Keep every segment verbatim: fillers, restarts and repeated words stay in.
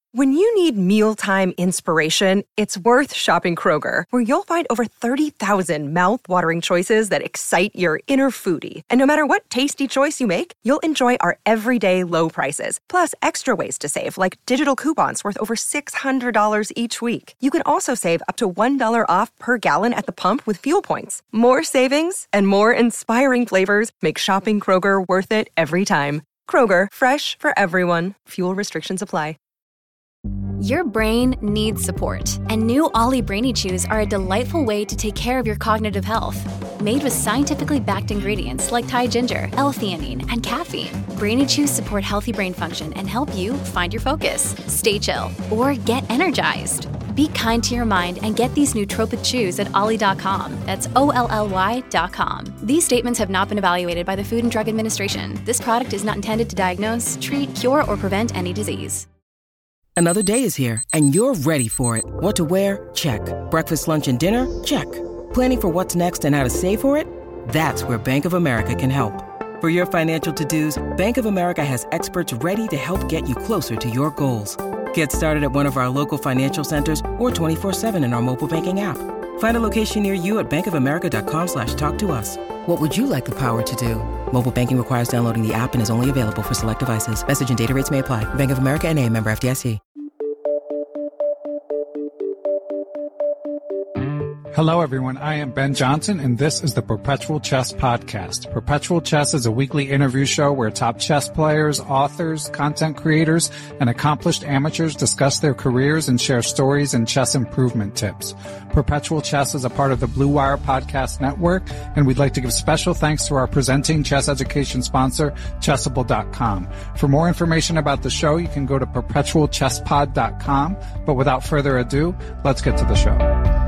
When you need mealtime inspiration, it's worth shopping Kroger, where you'll find over thirty thousand mouth-watering choices that excite your inner foodie. And no matter what tasty choice you make, you'll enjoy our everyday low prices, plus extra ways to save, like digital coupons worth over six hundred dollars each week. You can also save up to one dollar off per gallon at the pump with fuel points. More savings and more inspiring flavors make shopping Kroger worth it every time. Kroger, fresh for everyone. Fuel restrictions apply. Your brain needs support, and new Ollie Brainy Chews are a delightful way to take care of your cognitive health. Made with scientifically backed ingredients like Thai ginger, L-theanine, and caffeine, Brainy Chews support healthy brain function and help you find your focus, stay chill, or get energized. Be kind to your mind and get these nootropic chews at ollie dot com. That's O L L Y dot com. These statements have not been evaluated by the Food and Drug Administration. This product is not intended to diagnose, treat, cure, or prevent any disease. Another day is here, and you're ready for it. What to wear? Check. Breakfast, lunch, and dinner? Check. Planning for what's next and how to save for it? That's where Bank of America can help. For your financial to-dos, Bank of America has experts ready to help get you closer to your goals. Get started at one of our local financial centers or twenty-four seven in our mobile banking app. Find a location near you at bankofamerica.com slash talk to us. What would you like the power to do? Mobile banking requires downloading the app and is only available for select devices. Message and data rates may apply. Bank of America N A, member F D I C. Hello, everyone. I am Ben Johnson, and this is the Perpetual Chess Podcast. Perpetual Chess is a weekly interview show where top chess players, authors, content creators, and accomplished amateurs discuss their careers and share stories and chess improvement tips. Perpetual Chess is a part of the Blue Wire Podcast Network, and we'd like to give special thanks to our presenting chess education sponsor, Chessable dot com. For more information about the show, you can go to perpetual chess pod dot com. But without further ado, let's get to the show.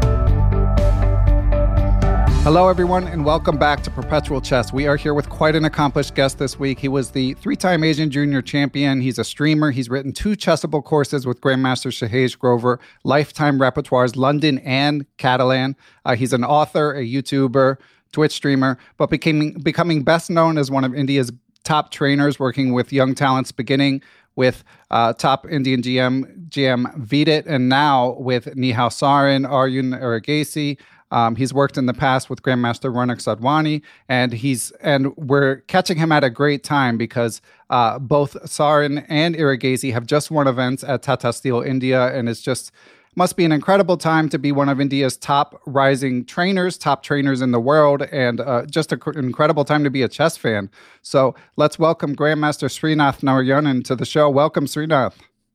Hello, everyone, and welcome back to Perpetual Chess. We are here with quite an accomplished guest this week. He was the three-time Asian Junior Champion. He's a streamer. He's written two Chessable courses with Grandmaster Shahej Grover, Lifetime Repertoires, London and Catalan. Uh, he's an author, a YouTuber, Twitch streamer, but became, becoming best known as one of India's top trainers, working with young talents, beginning with uh, top Indian G M, G M Vidit, and now with Nihal Sarin, Arjun Erigaisi. Um, he's worked in the past with Grandmaster Ronak Sadhwani, and he's and we're catching him at a great time because uh, both Sarin and Erigaisi have just won events at Tata Steel India, and it's just must be an incredible time to be one of India's top rising trainers, top trainers in the world, and uh, just an cr- incredible time to be a chess fan. So let's welcome Grandmaster Srinath Narayanan to the show. Welcome, Srinath.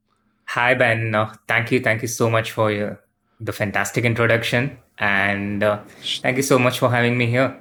Hi, Ben. Uh, thank you. Thank you so much for your, the fantastic introduction. And uh, thank you so much for having me here.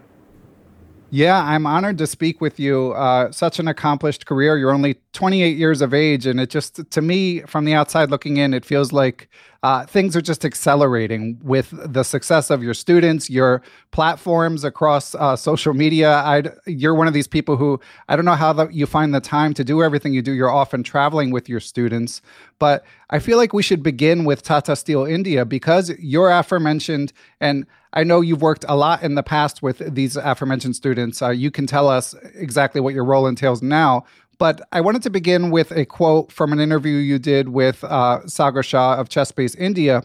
Yeah, I'm honored to speak with you. Uh, such an accomplished career. You're only twenty-eight years of age. And it just, to me, from the outside looking in, it feels like uh, things are just accelerating with the success of your students, your platforms across uh, social media. I'd, you're one of these people who, I don't know how the, you find the time to do everything you do. You're often traveling with your students. But I feel like we should begin with Tata Steel India because you're aforementioned, and I know you've worked a lot in the past with these aforementioned students. Uh, you can tell us exactly what your role entails now. But I wanted to begin with a quote from an interview you did with uh, Sagar Shah of ChessBase India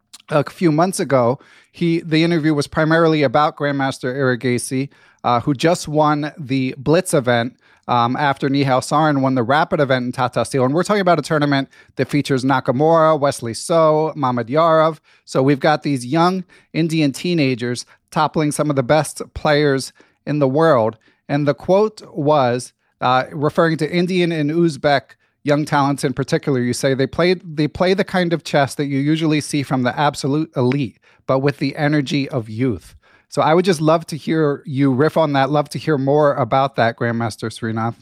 a few months ago. He the interview was primarily about Grandmaster Erigaisi, uh, who just won the Blitz event um, after Nihal Sarin won the Rapid event in Tata Steel. And we're talking about a tournament that features Nakamura, Wesley So, Mamad Yarov. So we've got these young Indian teenagers toppling some of the best players in the world. And the quote was, uh, referring to Indian and Uzbek young talents in particular, you say they play they play the kind of chess that you usually see from the absolute elite, but with the energy of youth. So I would just love to hear you riff on that, love to hear more about that, Grandmaster Srinath.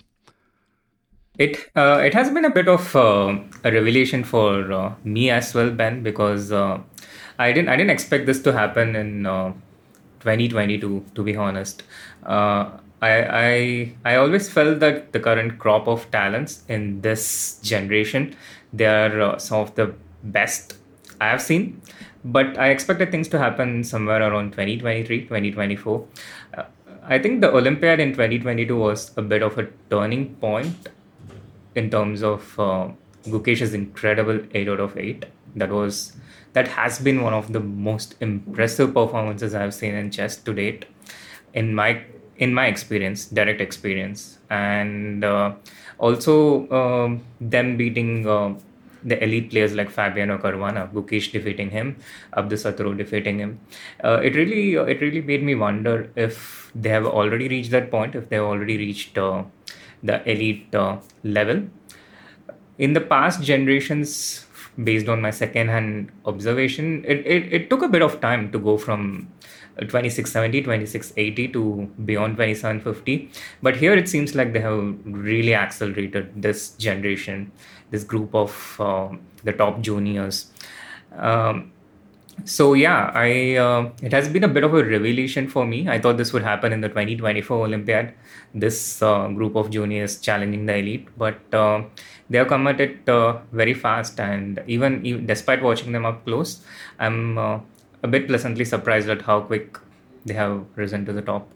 It uh, it has been a bit of uh, a revelation for uh, me as well, Ben, because uh, I didn't I didn't expect this to happen in uh, twenty twenty-two, to be honest. Uh, I, I I always felt that the current crop of talents in this generation, they are uh, some of the best I have seen. But I expected things to happen somewhere around twenty twenty-three, twenty twenty-four. Uh, I think the Olympiad in twenty twenty-two was a bit of a turning point in terms of uh, Gukesh's incredible eight out of eight. That was that has been one of the most impressive performances I've seen in chess to date, in my in my experience, direct experience, and uh, also um, them beating uh, the elite players like Fabiano Caruana, Gukesh defeating him, Abdusatoro defeating him. Uh, it really it really made me wonder if they have already reached that point, if they have already reached uh, the elite uh, level. In the past generations, based on my second-hand observation, it, it, it took a bit of time to go from uh, twenty-six seventy, twenty-six eighty to beyond twenty-seven fifty. But here it seems like they have really accelerated this generation, this group of uh, the top juniors. Um, so yeah, I uh, it has been a bit of a revelation for me. I thought this would happen in the twenty twenty-four Olympiad, this uh, group of juniors challenging the elite, but uh, they have come at it uh, very fast. And even, even despite watching them up close, I'm uh, a bit pleasantly surprised at how quick they have risen to the top.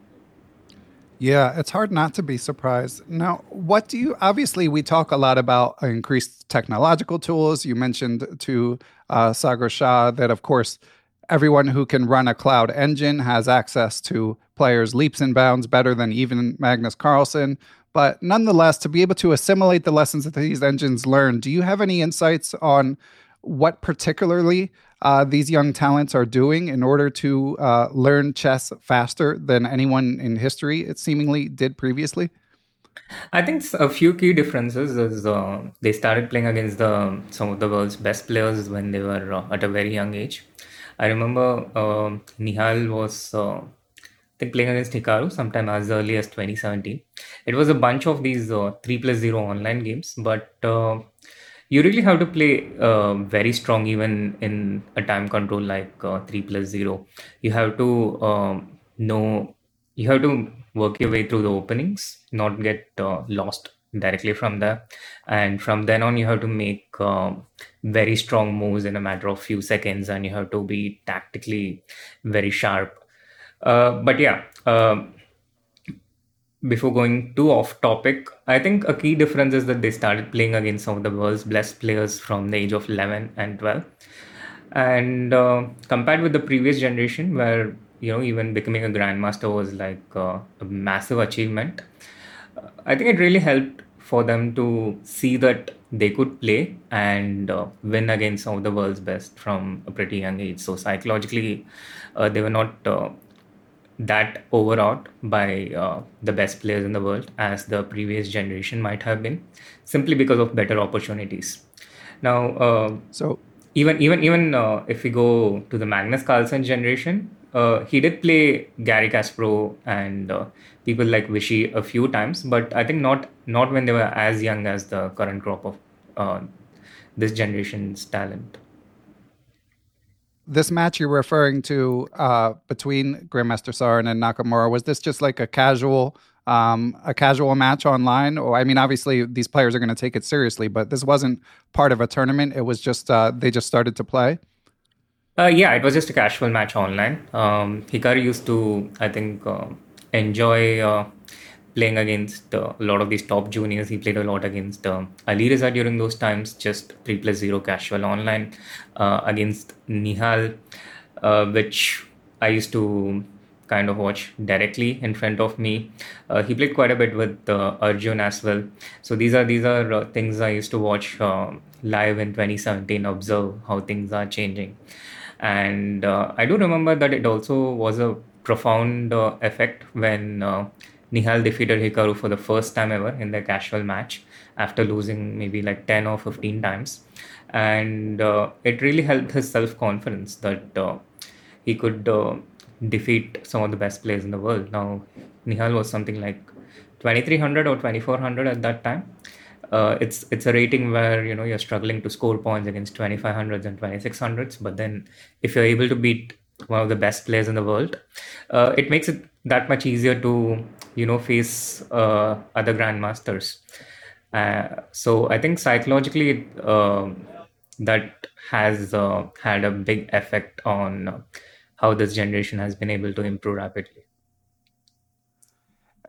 Yeah, it's hard not to be surprised. Now, what do you, obviously, we talk a lot about increased technological tools. You mentioned to uh, Sagar Shah that, of course, everyone who can run a cloud engine has access to players leaps and bounds better than even Magnus Carlsen. But nonetheless, to be able to assimilate the lessons that these engines learn, do you have any insights on what particularly uh, these young talents are doing in order to uh, learn chess faster than anyone in history, it seemingly did previously? I think a few key differences is uh, they started playing against the some of the world's best players when they were uh, at a very young age. I remember uh, Nihal was uh, I think playing against Hikaru sometime as early as twenty seventeen. It was a bunch of these uh, three plus zero online games, but uh, you really have to play uh, very strong even in a time control like uh, three plus zero. You have to um, know, you have to work your way through the openings, not get uh, lost directly from there. And from then on, you have to make uh, very strong moves in a matter of few seconds, and you have to be tactically very sharp. Uh, but yeah, uh, before going too off topic, I think a key difference is that they started playing against some of the world's best players from the age of eleven and twelve. And uh, compared with the previous generation, where you know even becoming a grandmaster was like uh, a massive achievement, uh, I think it really helped for them to see that they could play and uh, win against some of the world's best from a pretty young age. So psychologically, uh, they were not uh, that overawed by uh, the best players in the world as the previous generation might have been, simply because of better opportunities. Now, uh, So, even even even uh, if we go to the Magnus Carlsen generation, uh, he did play Gary Kasparov and uh, people like Vichy a few times, but I think not not when they were as young as the current crop of uh, this generation's talent. this match you're referring to uh, between Grandmaster Sarin and Nakamura, was this just like a casual um, a casual match online? Or I mean, obviously these players are going to take it seriously, but this wasn't part of a tournament. It was just uh, they just started to play. Uh, yeah, it was just a casual match online. Um, Hikari used to, I think, uh, enjoy uh, playing against uh, a lot of these top juniors. He played a lot against uh, Ali Reza during those times, just three plus zero casual online, uh, against Nihal, uh, which I used to kind of watch directly in front of me. Uh, he played quite a bit with uh, Arjun as well. So these are these are uh, things I used to watch uh, live in twenty seventeen, observe how things are changing. And uh, I do remember that it also was a profound uh, effect when uh, Nihal defeated Hikaru for the first time ever in their casual match after losing maybe like ten or fifteen times. And uh, it really helped his self confidence that uh, he could uh, defeat some of the best players in the world. Now, Nihal was something like twenty-three hundred or twenty-four hundred at that time. Uh, it's it's a rating where you know you're struggling to score points against twenty-five hundreds and twenty-six hundreds, but then if you're able to beat one of the best players in the world, uh, it makes it that much easier to you know face uh, other grandmasters. Uh, so I think psychologically uh, that has uh, had a big effect on uh, how this generation has been able to improve rapidly.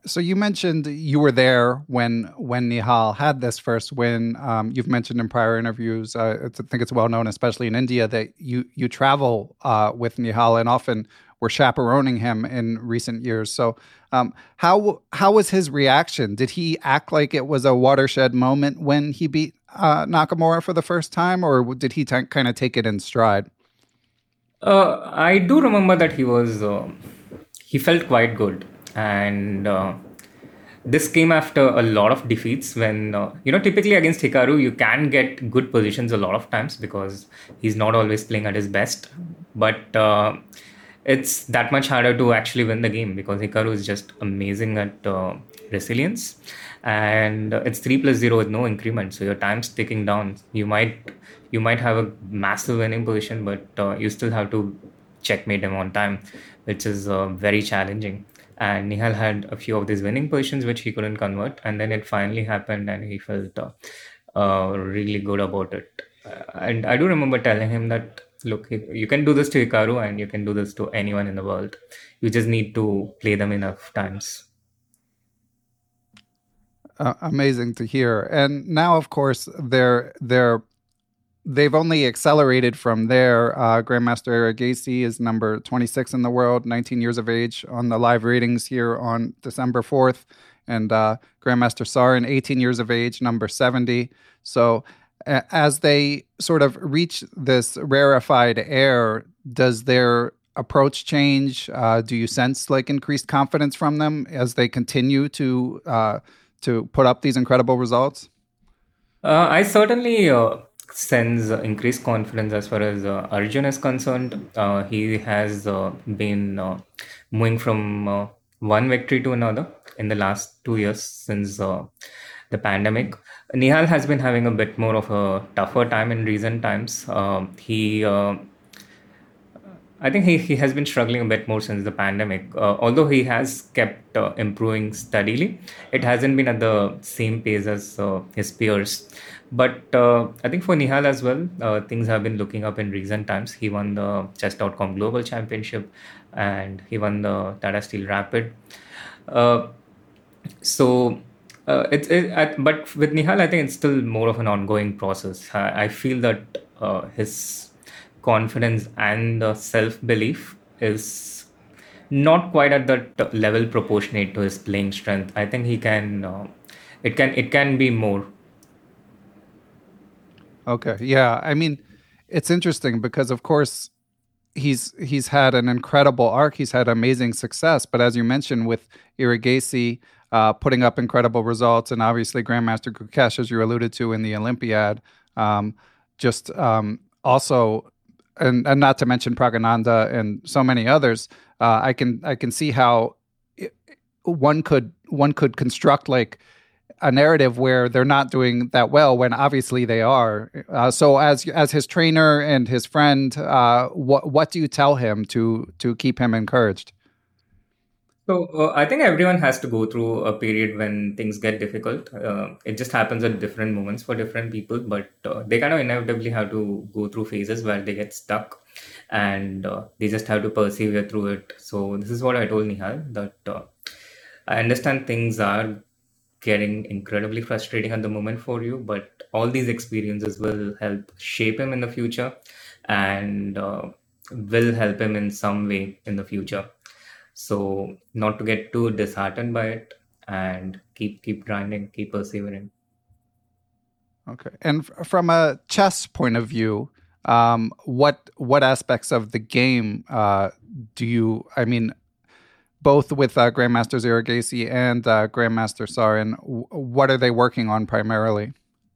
So you mentioned you were there when when Nihal had this first win. Um, you've mentioned in prior interviews, uh, I think it's well known, especially in India, that you you travel uh, with Nihal and often were chaperoning him in recent years. So um, how how was his reaction? Did he act like it was a watershed moment when he beat uh, Nakamura for the first time, or did he t- kind of take it in stride? Uh, I do remember that he was uh, he felt quite good, and uh, this came after a lot of defeats. When uh, you know, typically against Hikaru, you can get good positions a lot of times because he's not always playing at his best. But uh, it's that much harder to actually win the game because Hikaru is just amazing at uh, resilience, and uh, it's three plus zero with no increment, so your time's ticking down. You might you might have a massive winning position, but uh, you still have to checkmate him on time, which is uh, very challenging. And Nihal had a few of these winning positions which he couldn't convert, and then it finally happened, and he felt uh, uh, really good about it. Uh, and I do remember telling him that, look, you can do this to Hikaru, and you can do this to anyone in the world. You just need to play them enough times. Uh, amazing to hear. And now, of course, they're they're they've only accelerated from there. Uh, Grandmaster Eric Gacy is number twenty-six in the world, nineteen years of age on the live ratings here on December fourth. And uh, Grandmaster Sarin, eighteen years of age, number seventy. So uh, as they sort of reach this rarefied air, does their approach change? Uh, do you sense like increased confidence from them as they continue to uh, to put up these incredible results? Uh, I certainly uh, sense uh, increased confidence as far as uh, Arjun is concerned. Uh, he has uh, been uh, moving from uh, one victory to another in the last two years since uh, the pandemic. Nihal has been having a bit more of a tougher time in recent times. Uh, he uh, I think he, he has been struggling a bit more since the pandemic. Uh, although he has kept uh, improving steadily, it hasn't been at the same pace as uh, his peers. But uh, I think for Nihal as well, uh, things have been looking up in recent times. He won the chess dot com Global Championship and he won the Tata Steel Rapid. Uh, so uh, it's it, I, but with Nihal, I think it's still more of an ongoing process. I, I feel that uh, his confidence and uh, self-belief is not quite at that level proportionate to his playing strength. I think he can uh, it can it can be more. Okay, yeah, I mean, it's interesting because of course he's he's had an incredible arc, he's had amazing success, but as you mentioned with Irigasi uh, putting up incredible results, and obviously Grandmaster Gukesh, as you alluded to in the Olympiad, um, just um, also And, and not to mention Pragananda and so many others, uh, I can I can see how it, one could one could construct like a narrative where they're not doing that well when obviously they are. Uh, so as as his trainer and his friend, uh, what what do you tell him to to keep him encouraged? So uh, I think everyone has to go through a period when things get difficult. Uh, it just happens at different moments for different people, but uh, they kind of inevitably have to go through phases where they get stuck, and uh, they just have to persevere through it. So this is what I told Nihal, that uh, I understand things are getting incredibly frustrating at the moment for you, but all these experiences will help shape him in the future and uh, will help him in some way in the future. So not to get too disheartened by it, and keep keep grinding, keep persevering. Okay. And f- from a chess point of view, um, what what aspects of the game uh, do you? I mean, both with uh, Grandmaster Irigasi and uh, Grandmaster Sarin, w- what are they working on primarily?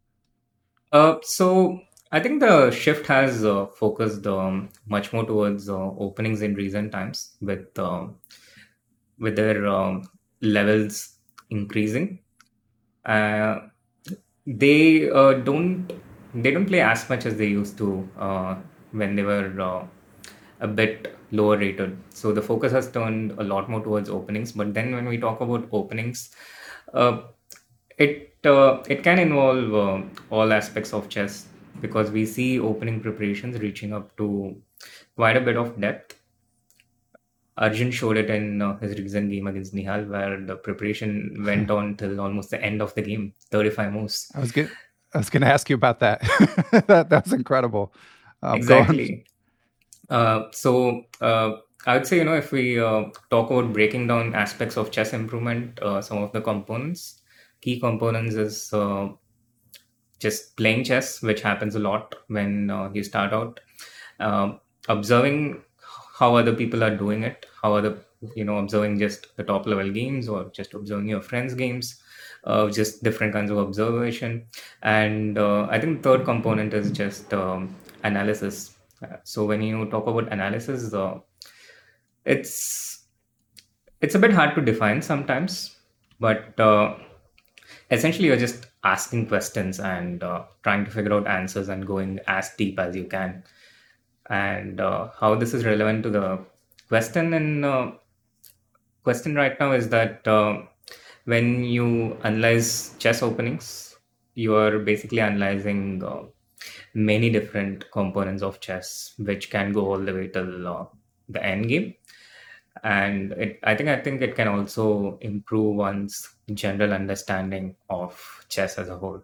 Uh, so I think the shift has uh, focused um, much more towards uh, openings in recent times, with uh, with their um, levels increasing. Uh, they uh, don't they don't play as much as they used to uh, when they were uh, a bit lower rated. So the focus has turned a lot more towards openings. But then when we talk about openings, uh, it uh, it can involve uh, all aspects of chess, because we see opening preparations reaching up to quite a bit of depth. Arjun showed it in uh, his recent game against Nihal, where the preparation went on till almost the end of the game, thirty-five moves. I was going I was going to ask you about that. that that's incredible. Um, exactly. Uh, so uh, I would say, you know, if we uh, talk about breaking down aspects of chess improvement, uh, some of the components, key components is uh, just playing chess, which happens a lot when uh, you start out. Uh, observing how other people are doing it, how other, you know, observing just the top level games or just observing your friends' games, uh, just different kinds of observation. And uh, I think the third component is just um, analysis. Uh, so when you talk about analysis, uh, it's it's a bit hard to define sometimes, but uh, essentially you're just asking questions and uh, trying to figure out answers and going as deep as you can. And uh, how this is relevant to the question in uh, question right now is that uh, when you analyze chess openings, you are basically analyzing uh, many different components of chess, which can go all the way till uh, the end game. And it, I think I think it can also improve one's general understanding of chess as a whole.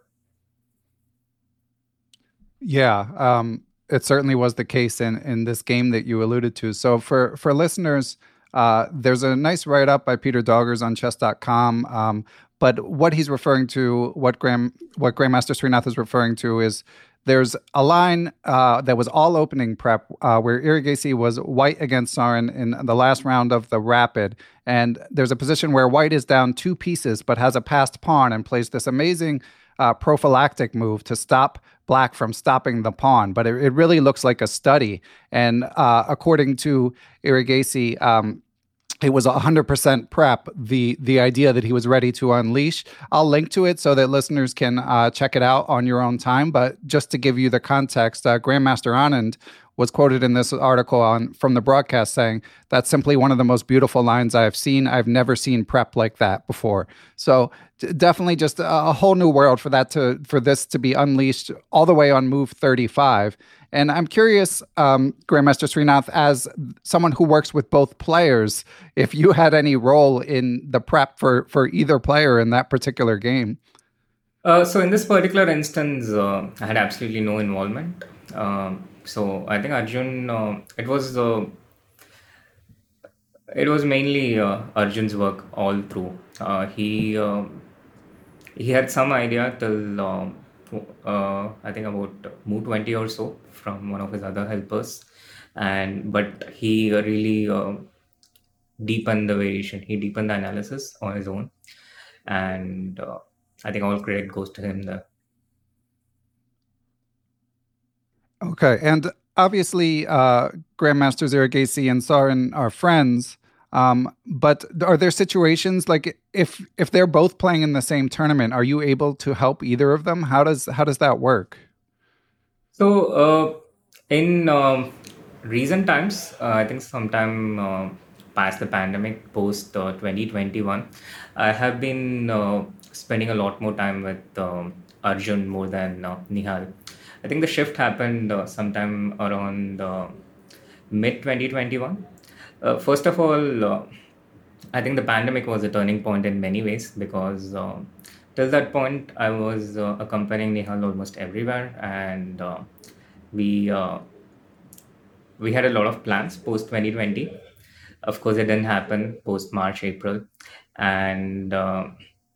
Yeah, um, it certainly was the case in in this game that you alluded to. So for for listeners, uh, there's a nice write up by Peter Doggers on chess dot com. Um, but what he's referring to, what Grand what Grandmaster Srinath is referring to, is there's a line uh, that was all opening prep uh, where Erigaisi was white against Sarin in the last round of the Rapid. And there's a position where white is down two pieces but has a passed pawn and plays this amazing uh, prophylactic move to stop black from stopping the pawn. But it, it really looks like a study. And uh, according to Erigaisi, um, it was one hundred percent prep, the the idea that he was ready to unleash. I'll link to it so that listeners can uh, check it out on your own time. But just to give you the context, uh, Grandmaster Anand was quoted in this article on from the broadcast saying, "That's simply one of the most beautiful lines I've seen. I've never seen prep like that before." So d- definitely just a, a whole new world for that to for this to be unleashed all the way on move thirty-five. And I'm curious, um, Grandmaster Srinath, as someone who works with both players, if you had any role in the prep for, for either player in that particular game. Uh, so in this particular instance, uh, I had absolutely no involvement. Um, so I think Arjun, uh, it was uh, it was mainly uh, Arjun's work all through. Uh, he uh, he had some idea till uh, uh, I think about move twenty or so from one of his other helpers, and but he really uh, deepened the variation. He deepened the analysis on his own, and uh, I think all credit goes to him there. Okay, and obviously, uh, Grandmasters Erigaisi and Sarin are friends. Um, but are there situations like if if they're both playing in the same tournament, are you able to help either of them? How does how does that work? So uh, in uh, recent times, uh, I think sometime uh, past the pandemic, post uh, twenty twenty-one, I have been uh, spending a lot more time with um, Arjun more than uh, Nihal. I think the shift happened uh, sometime around uh, mid twenty twenty-one. Uh, first of all, uh, I think the pandemic was a turning point in many ways because uh, till that point I was uh, accompanying Nihal almost everywhere, and uh, we uh, we had a lot of plans post twenty twenty. Of course, it didn't happen post March, April, and uh,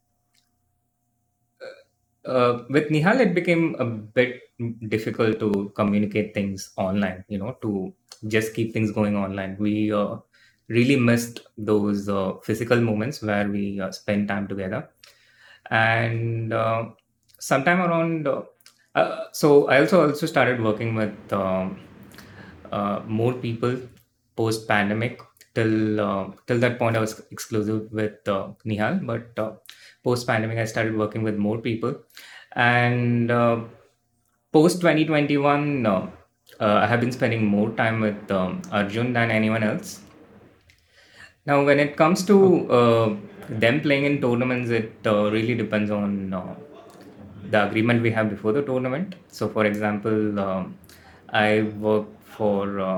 uh, with Nihal, it became a bit difficult to communicate things online. You know, to just keep things going online. We uh, really missed those uh, physical moments where we uh, spend time together. And uh, sometime around, uh, uh, so I also also started working with um, uh, more people post pandemic. Till uh, till that point, I was exclusive with uh, Nihal, but uh, post pandemic, I started working with more people, and uh, post twenty twenty-one. Uh, uh, I have been spending more time with um, Arjun than anyone else. Now, when it comes to uh, them playing in tournaments, it uh, really depends on uh, the agreement we have before the tournament. So, for example, um, I work for uh,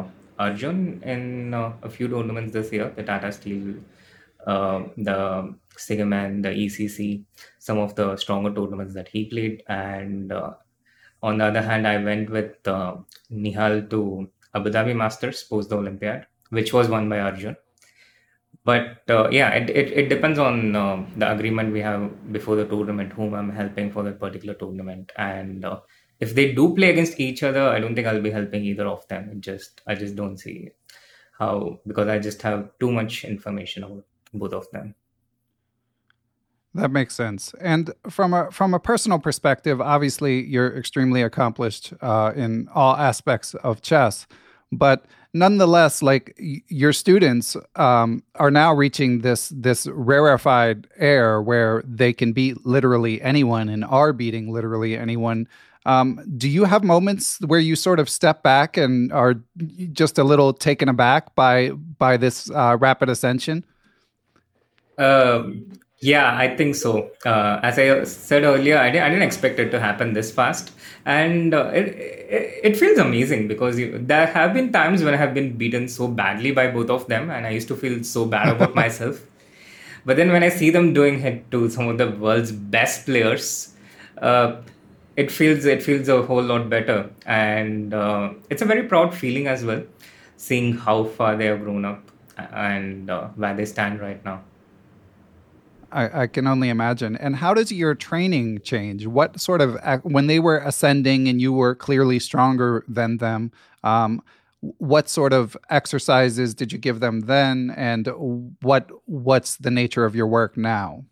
Arjun in uh, a few tournaments this year, the Tata Steel, uh, the Sigaman, the E C C, some of the stronger tournaments that he played. And uh, on the other hand, I went with uh, Nihal to Abu Dhabi Masters post the Olympiad, which was won by Arjun. But uh, yeah, it, it, it depends on uh, the agreement we have before the tournament, whom I'm helping for that particular tournament. And uh, if they do play against each other, I don't think I'll be helping either of them. It just I just don't see how, because I just have too much information about both of them. That makes sense. And from a from a personal perspective, obviously you're extremely accomplished uh, in all aspects of chess, but nonetheless, like y- your students um, are now reaching this this rarefied air where they can beat literally anyone and are beating literally anyone. Um, do you have moments where you sort of step back and are just a little taken aback by by this uh, rapid ascension? Um, yeah, I think so. Uh, as I said earlier, I, di- I didn't expect it to happen this fast. And uh, it, it, it feels amazing because you, there have been times when I have been beaten so badly by both of them, and I used to feel so bad about myself. But then when I see them doing it to some of the world's best players, uh, it feels it feels a whole lot better. And uh, it's a very proud feeling as well, seeing how far they have grown up and uh, where they stand right now. I, I can only imagine. And how does your training change? What sort of, ac- when they were ascending and you were clearly stronger than them, um, what sort of exercises did you give them then? And what what's the nature of your work now?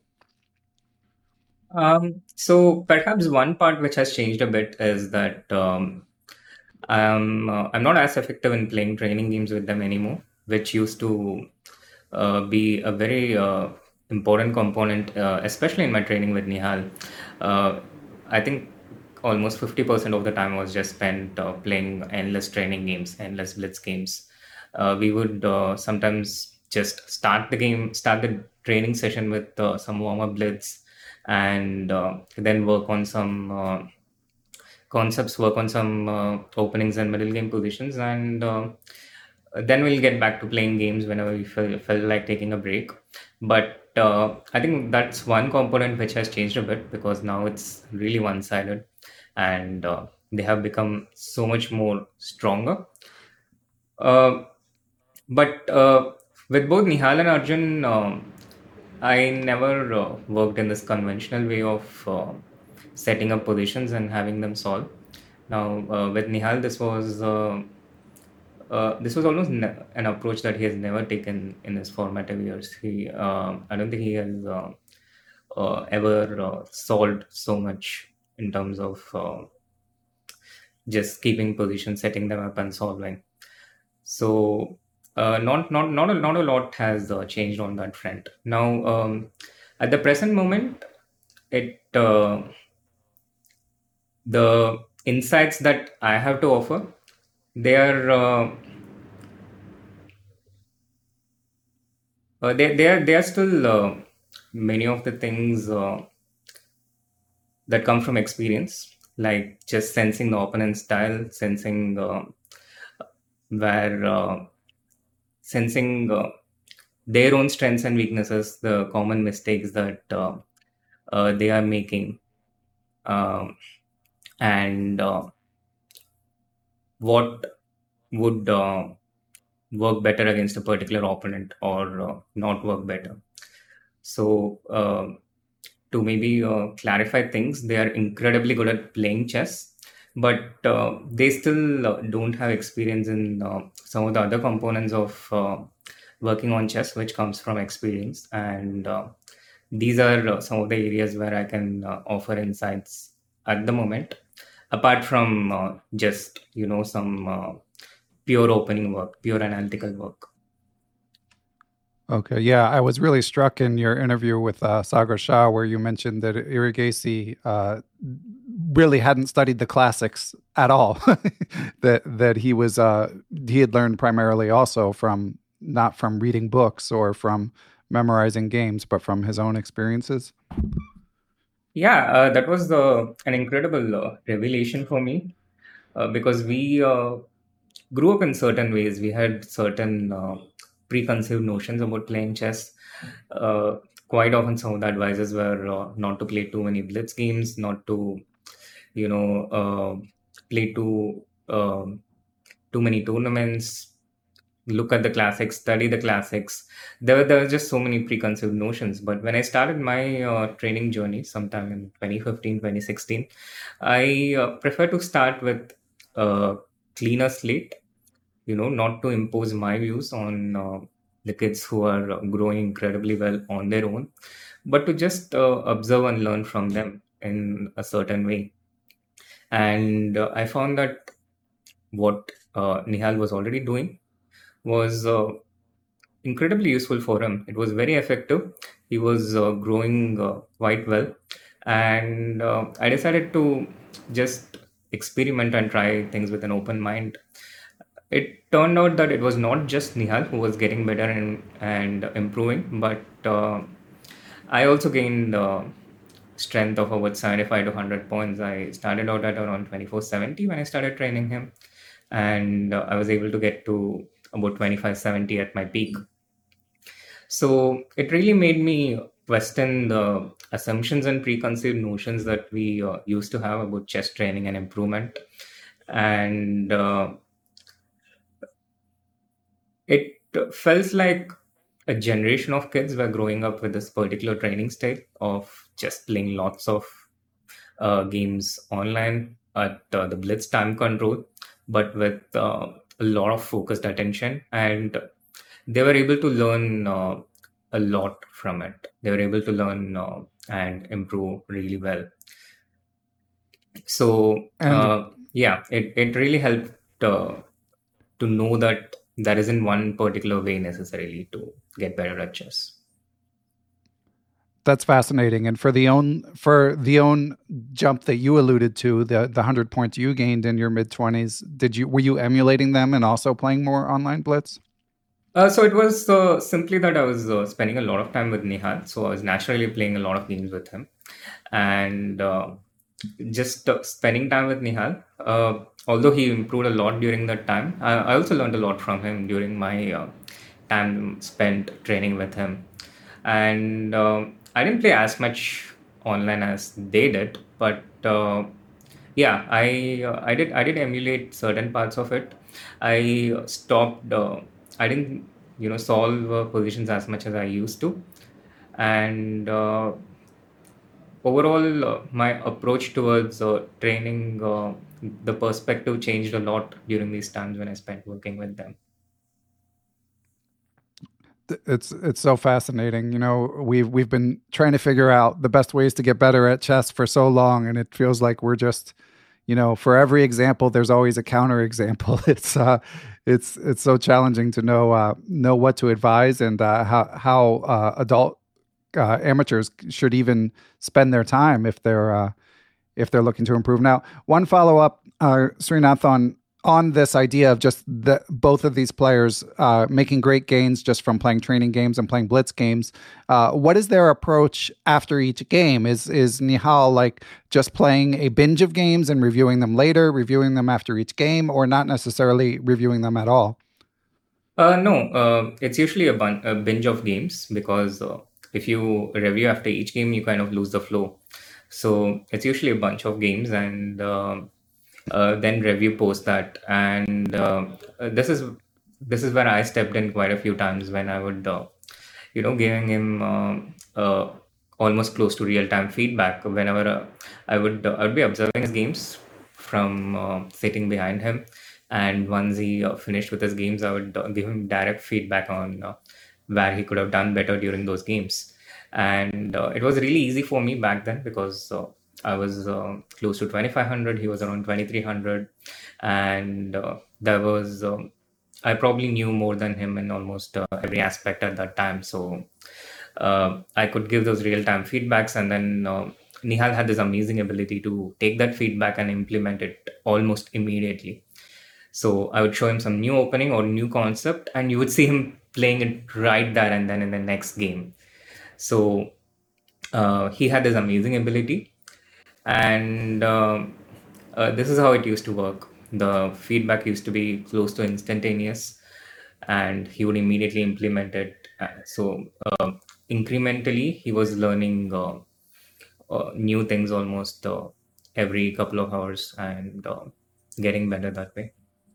Um, so perhaps one part which has changed a bit is that um, I'm uh, I'm not as effective in playing training games with them anymore, which used to uh, be a very uh, important component, uh, especially in my training with Nihal. Uh, I think almost fifty percent of the time was just spent uh, playing endless training games, endless blitz games. Uh, we would uh, sometimes just start the game, start the training session with uh, some warm up blitz, and uh, then work on some uh, concepts, work on some uh, openings and middle game positions, and uh, then we'll get back to playing games whenever we feel, feel like taking a break. But uh, I think that's one component which has changed a bit because now it's really one sided and uh, they have become so much more stronger. Uh, but uh, with both Nihal and Arjun, um, I never uh, worked in this conventional way of uh, setting up positions and having them solve. Now, uh, with Nihal, this was uh, uh, this was almost ne- an approach that he has never taken in his formative years. He, uh, I don't think he has uh, uh, ever uh, solved so much in terms of uh, just keeping positions, setting them up, and solving. So, uh, not not not a, not a lot has uh, changed on that front. Now, um, at the present moment, it uh, the insights that I have to offer, they are uh, uh, they they are they are still uh, many of the things uh, that come from experience, like just sensing the opponent's style, sensing uh, where uh, sensing uh, their own strengths and weaknesses, the common mistakes that uh, uh, they are making, um, and uh, what would uh, work better against a particular opponent or uh, not work better. So, uh, to maybe uh, clarify things, they are incredibly good at playing chess, but uh, they still uh, don't have experience in uh, some of the other components of uh, working on chess, which comes from experience. And uh, these are uh, some of the areas where I can uh, offer insights at the moment, apart from uh, just, you know, some uh, pure opening work, pure analytical work. Okay, yeah, I was really struck in your interview with uh, Sagar Shah where you mentioned that Irigasi uh, really hadn't studied the classics at all. that that he was uh, he had learned primarily also from not from reading books or from memorizing games, but from his own experiences. Yeah, uh, that was uh, an incredible uh, revelation for me uh, because we uh, grew up in certain ways. We had certain uh, preconceived notions about playing chess. Uh, Quite often, some of the advices were uh, not to play too many blitz games, not to, you know, uh, play too um too many tournaments, look at the classics, study the classics. There were, there were just so many preconceived notions. But when I started my uh, training journey sometime in twenty fifteen, twenty sixteen, I uh, prefer to start with a cleaner slate, you know, not to impose my views on uh, the kids who are uh, growing incredibly well on their own, but to just uh, observe and learn from them in a certain way. And uh, I found that what uh, Nihal was already doing was uh, incredibly useful for him. It was very effective. He was uh, growing uh, quite well. And uh, I decided to just experiment and try things with an open mind. It turned out that it was not just Nihal who was getting better and, and improving, but uh, I also gained uh, strength of about seventy-five to one hundred points. I started out at around twenty-four seventy when I started training him, and uh, I was able to get to about twenty-five seventy at my peak. So it really made me question the assumptions and preconceived notions that we uh, used to have about chess training and improvement. And uh, it felt like a generation of kids were growing up with this particular training style of just playing lots of uh, games online at uh, the blitz time control, but with uh, a lot of focused attention. And they were able to learn uh, a lot from it. They were able to learn uh, and improve really well. So, And uh, yeah, it, it really helped uh, to know that there isn't one particular way necessarily to get better at chess. that's fascinating. And for the own for the own jump that you alluded to, the the hundred points you gained in your mid twenties, did you were you emulating them and also playing more online blitz? Uh, so it was uh, simply that I was uh, spending a lot of time with Nihal, so I was naturally playing a lot of games with him, and uh, just uh, spending time with Nihal. Uh, although he improved a lot during that time, I, I also learned a lot from him during my uh, time spent training with him. And um I didn't play as much online as they did, but uh, yeah, I uh, I did I did emulate certain parts of it. I uh, stopped. Uh, I didn't you know solve uh, positions as much as I used to, and uh, overall uh, my approach towards uh, training, uh, the perspective changed a lot during these times when I spent working with them. It's it's so fascinating. You know, we've we've been trying to figure out the best ways to get better at chess for so long, and it feels like we're just, you know, for every example, there's always a counter example. It's uh, it's it's so challenging to know uh, know what to advise and uh, how how uh, adult uh, amateurs should even spend their time if they're uh, if they're looking to improve. Now, one follow up, uh, Srinath, on on this idea of just the, both of these players uh, making great gains just from playing training games and playing blitz games. Uh, what is their approach after each game? Is is Nihal like just playing a binge of games and reviewing them later, reviewing them after each game, or not necessarily reviewing them at all? Uh, no, uh, it's usually a, bun- a binge of games because uh, if you review after each game, you kind of lose the flow. So it's usually a bunch of games, and uh, uh, then review post that. And uh, this is this is where I stepped in quite a few times when I would, uh, you know, giving him uh, uh, almost close to real time feedback whenever uh, I would uh, I would be observing his games from uh, sitting behind him. And once he uh, finished with his games, I would uh, give him direct feedback on uh, where he could have done better during those games. And uh, it was really easy for me back then because uh, I was uh, close to twenty-five hundred, he was around twenty-three hundred. And uh, there was, uh, I probably knew more than him in almost uh, every aspect at that time. So uh, I could give those real time feedbacks. And then uh, Nihal had this amazing ability to take that feedback and implement it almost immediately. So I would show him some new opening or new concept, and you would see him playing it right there and then in the next game. So uh, he had this amazing ability, and uh, uh, this is how it used to work. the feedback used to be close to instantaneous, and he would immediately implement it. Uh, so uh, incrementally, he was learning uh, uh, new things almost uh, every couple of hours and uh, getting better that way.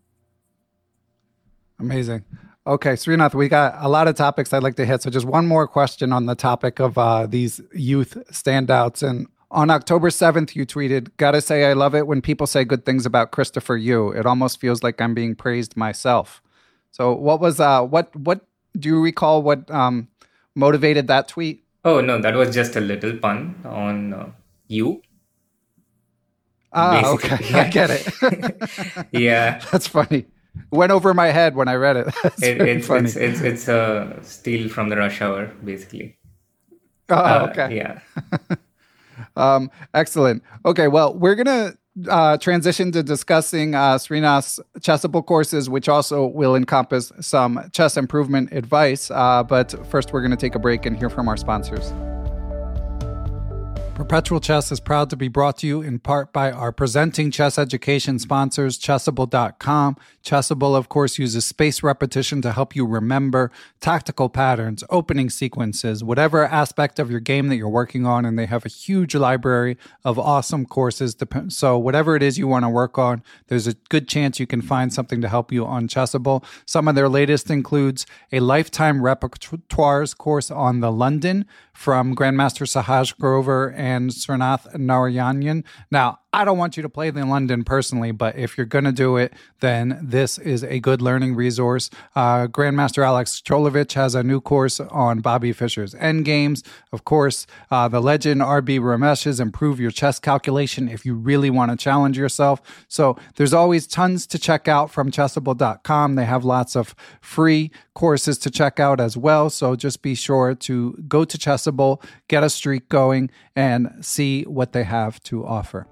Amazing. Okay, Srinath, we got a lot of topics I'd like to hit. So just one more question on the topic of uh, these youth standouts. And on October seventh, you tweeted, "Gotta say, I love it when people say good things about Christopher Yu. It almost feels like I'm being praised myself." So what was, uh, what, what do you recall what um, motivated that tweet? Oh, no, that was just a little pun on uh, you. Ah, Basically, okay. yeah. I get it. Yeah. That's funny. Went over my head when I read it. That's It, very it's, funny. it's it's it's a steal from the rush hour, basically. Oh, Uh, okay. yeah. Um, excellent. Okay, well, we're going to uh, transition to discussing uh, Srinath's Chessable courses, which also will encompass some chess improvement advice. Uh, but first, we're going to take a break and hear from our sponsors. Perpetual Chess is proud to be brought to you in part by our presenting chess education sponsors, Chessable dot com. Chessable, of course, uses spaced repetition to help you remember tactical patterns, opening sequences, whatever aspect of your game that you're working on, and they have a huge library of awesome courses. So whatever it is you want to work on, there's a good chance you can find something to help you on Chessable. Some of their latest includes a lifetime repertoires course on the London from Grandmaster Sahaj Grover and Srinath Narayanan. Now, I don't want you to play the London personally, but if you're going to do it, then this is a good learning resource. Uh, Grandmaster Alex Cholovich has a new course on Bobby Fischer's Endgames. Of course, uh, the legend R B Ramesh's Improve Your Chess Calculation if you really want to challenge yourself. So there's always tons to check out from Chessable dot com. They have lots of free courses to check out as well. So just be sure to go to Chessable, get a streak going, and see what they have to offer.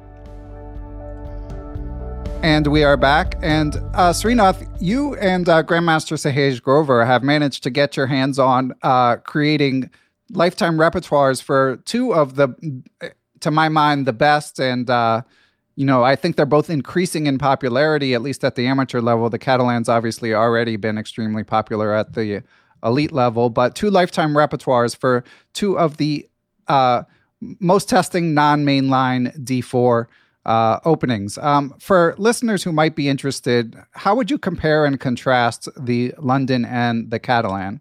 And we are back. And uh, Srinath, you and uh, Grandmaster Sahaj Grover have managed to get your hands on uh, creating lifetime repertoires for two of the, to my mind, the best. And, uh, you know, I think they're both increasing in popularity, at least at the amateur level. The Catalan's obviously already been extremely popular at the elite level, but two lifetime repertoires for two of the uh, most testing non-mainline D four Uh, openings. Um, for listeners who might be interested, how would you compare and contrast the London and the Catalan?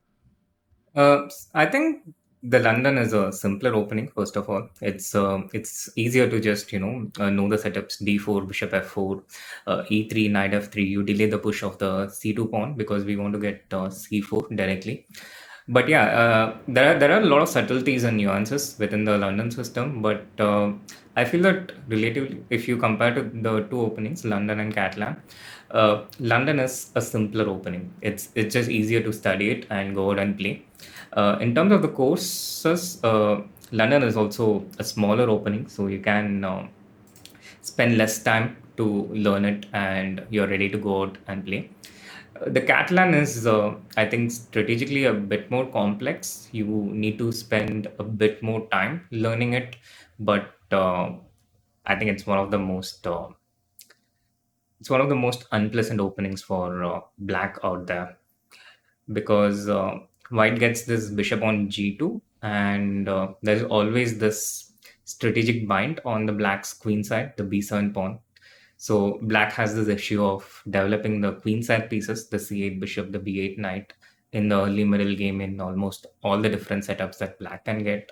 Uh, I think the London is a simpler opening. First of all, it's uh, it's easier to just you know uh, know the setups: D four, Bishop F four, uh, E three, Knight F three. You delay the push of the C two pawn because we want to get uh, C four directly. But yeah, uh, there are there are a lot of subtleties and nuances within the London system. But uh, I feel that relatively, if you compare to the two openings, London and Catalan, uh, London is a simpler opening. It's it's just easier to study it and go out and play. Uh, in terms of the courses, uh, London is also a smaller opening, so you can uh, spend less time to learn it, and you're ready to go out and play. The Catalan is, uh, I think, strategically a bit more complex. You need to spend a bit more time learning it, but uh, I think it's one of the most uh, it's one of the most unpleasant openings for uh, Black out there, because uh, White gets this bishop on G two, and uh, there's always this strategic bind on the Black's queen side, the B seven pawn. So Black has this issue of developing the queen side pieces, the C eight bishop, the B eight knight, in the early middle game in almost all the different setups that Black can get.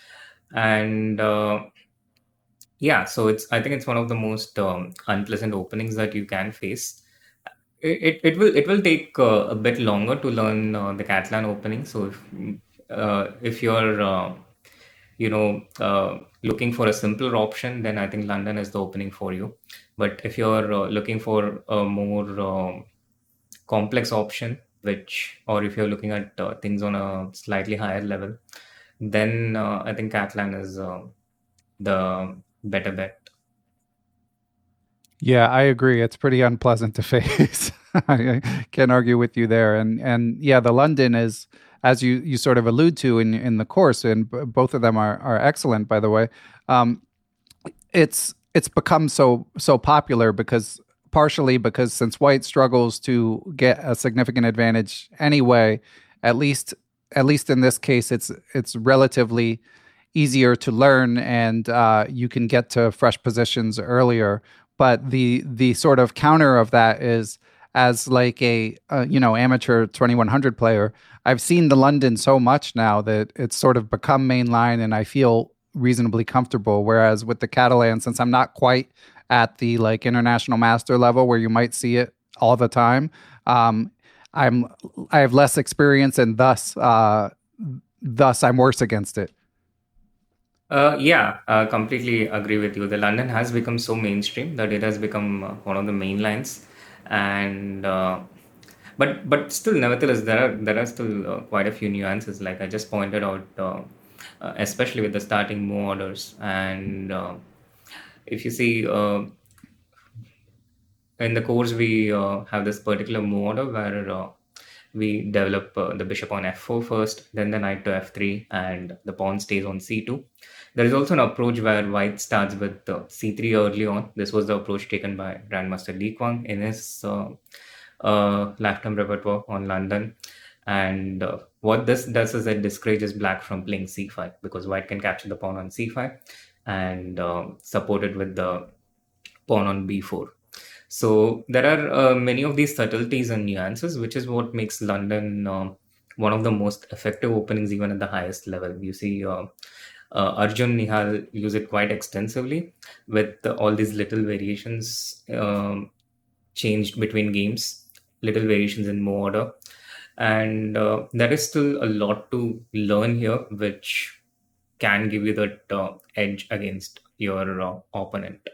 And uh, yeah, so it's I think it's one of the most um, unpleasant openings that you can face. It, it, it will it will take uh, a bit longer to learn uh, the Catalan opening. So if uh, if you're uh, you know uh, looking for a simpler option, then I think London is the opening for you. But if you're uh, looking for a more uh, complex option, which, or if you're looking at uh, things on a slightly higher level, then uh, I think Catalan is uh, the better bet. Yeah, I agree. It's pretty unpleasant to face. I can't argue with you there. And and yeah, the London is, as you, you sort of allude to in in the course, and b- both of them are are excellent, by the way. Um, it's it's become so so popular because partially because since white struggles to get a significant advantage anyway, at least at least in this case, it's it's relatively easier to learn, and uh, you can get to fresh positions earlier. But the the sort of counter of that is, as like a uh, you know amateur twenty-one hundred player, I've seen the London so much now that it's sort of become mainline, and I feel reasonably comfortable. Whereas with the Catalan, since I'm not quite at the like international master level where you might see it all the time, um, I'm I have less experience, and thus uh, thus I'm worse against it. Uh, yeah, I completely agree with you. The London has become so mainstream that it has become uh, one of the main lines, and uh, but but still, nevertheless, there are there are still uh, quite a few nuances. Like I just pointed out, uh, uh, especially with the starting move orders, and uh, if you see uh, in the course, we uh, have this particular move order where uh, we develop uh, the bishop on f four first, then the knight to f three, and the pawn stays on c two. There is also an approach where white starts with uh, c three early on. This was the approach taken by Grandmaster Li Kuang in his uh, uh, lifetime repertoire on London. And uh, what this does is it discourages black from playing c five, because white can capture the pawn on c five and uh, support it with the pawn on b four. So there are uh, many of these subtleties and nuances, which is what makes London uh, one of the most effective openings, even at the highest level. You see uh, uh, Arjun Nihal use it quite extensively with uh, all these little variations um, changed between games, little variations in move order. And uh, there is still a lot to learn here, which can give you that uh, edge against your uh, opponent.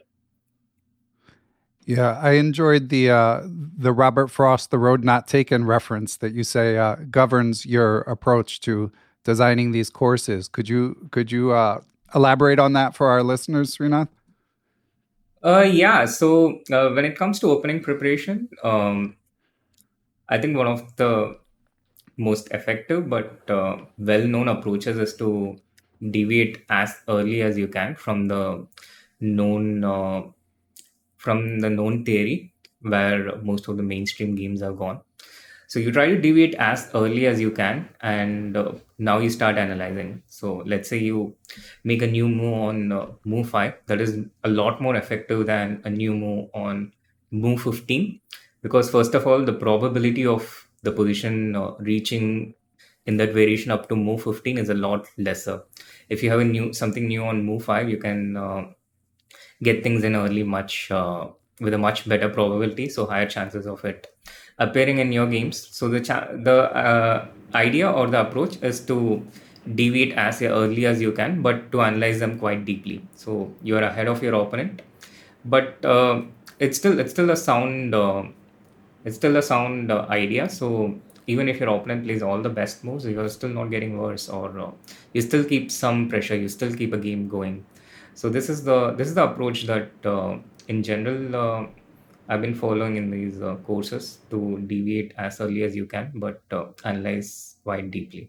Yeah, I enjoyed the uh, the Robert Frost, "The Road Not Taken" reference that you say uh, governs your approach to designing these courses. Could you could you uh, elaborate on that for our listeners, Srinath? Uh, yeah. So uh, when it comes to opening preparation, um, I think one of the most effective but uh, well-known approaches is to deviate as early as you can from the known uh, from the known theory where most of the mainstream games are gone. So you try to deviate as early as you can, and uh, now you start analyzing. So let's say you make a new move on uh, move five, that is a lot more effective than a new move on move fifteen, because first of all, the probability of the position uh, reaching in that variation up to move fifteen is a lot lesser. If you have a new something new on move five, you can uh, get things in early much uh, with a much better probability, so higher chances of it appearing in your games. So the cha- the uh, idea or the approach is to deviate as early as you can, but to analyze them quite deeply. So you are ahead of your opponent, but uh, it's still it's still a sound uh, it's still a sound uh, idea. So even if your opponent plays all the best moves, you're still not getting worse, or uh, you still keep some pressure, you still keep a game going. So this is the this is the approach that uh, in general uh, I've been following in these uh, courses, to deviate as early as you can, but uh, analyze quite deeply.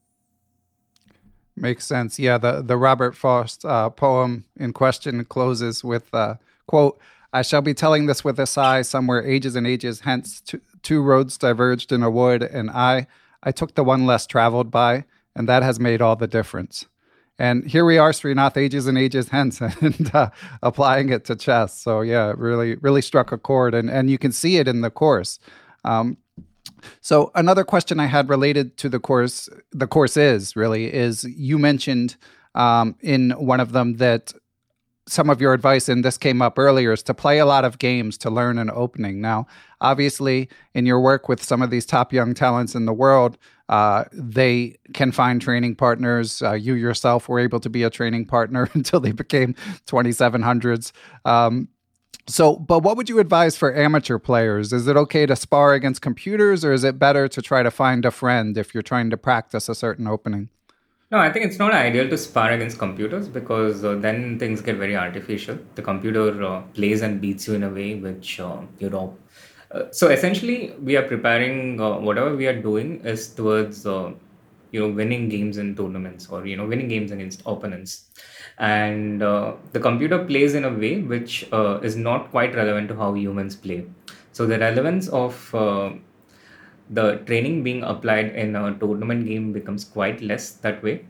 Makes sense. Yeah, the, the Robert Frost uh, poem in question closes with, uh, quote, "I shall be telling this with a sigh, somewhere ages and ages hence, two, two roads diverged in a wood, and I, I took the one less traveled by, and that has made all the difference." And here we are, Srinath, ages and ages hence, and uh, applying it to chess. So yeah, really, really struck a chord, and, and you can see it in the course. Um, so another question I had related to the course, the course is really, is you mentioned um, in one of them that some of your advice, and this came up earlier, is to play a lot of games to learn an opening. Now, obviously, in your work with some of these top young talents in the world, uh, they can find training partners. Uh, you yourself were able to be a training partner until they became twenty-seven hundreds. Um, so, but what would you advise for amateur players? Is it okay to spar against computers, or is it better to try to find a friend if you're trying to practice a certain opening? No, I think it's not ideal to spar against computers, because uh, then things get very artificial. The computer uh, plays and beats you in a way which uh, you know. Uh, so essentially, we are preparing uh, whatever we are doing is towards uh, you know, winning games in tournaments, or, you know, winning games against opponents. And uh, the computer plays in a way which uh, is not quite relevant to how humans play. So the relevance of uh, the training being applied in a tournament game becomes quite less that way.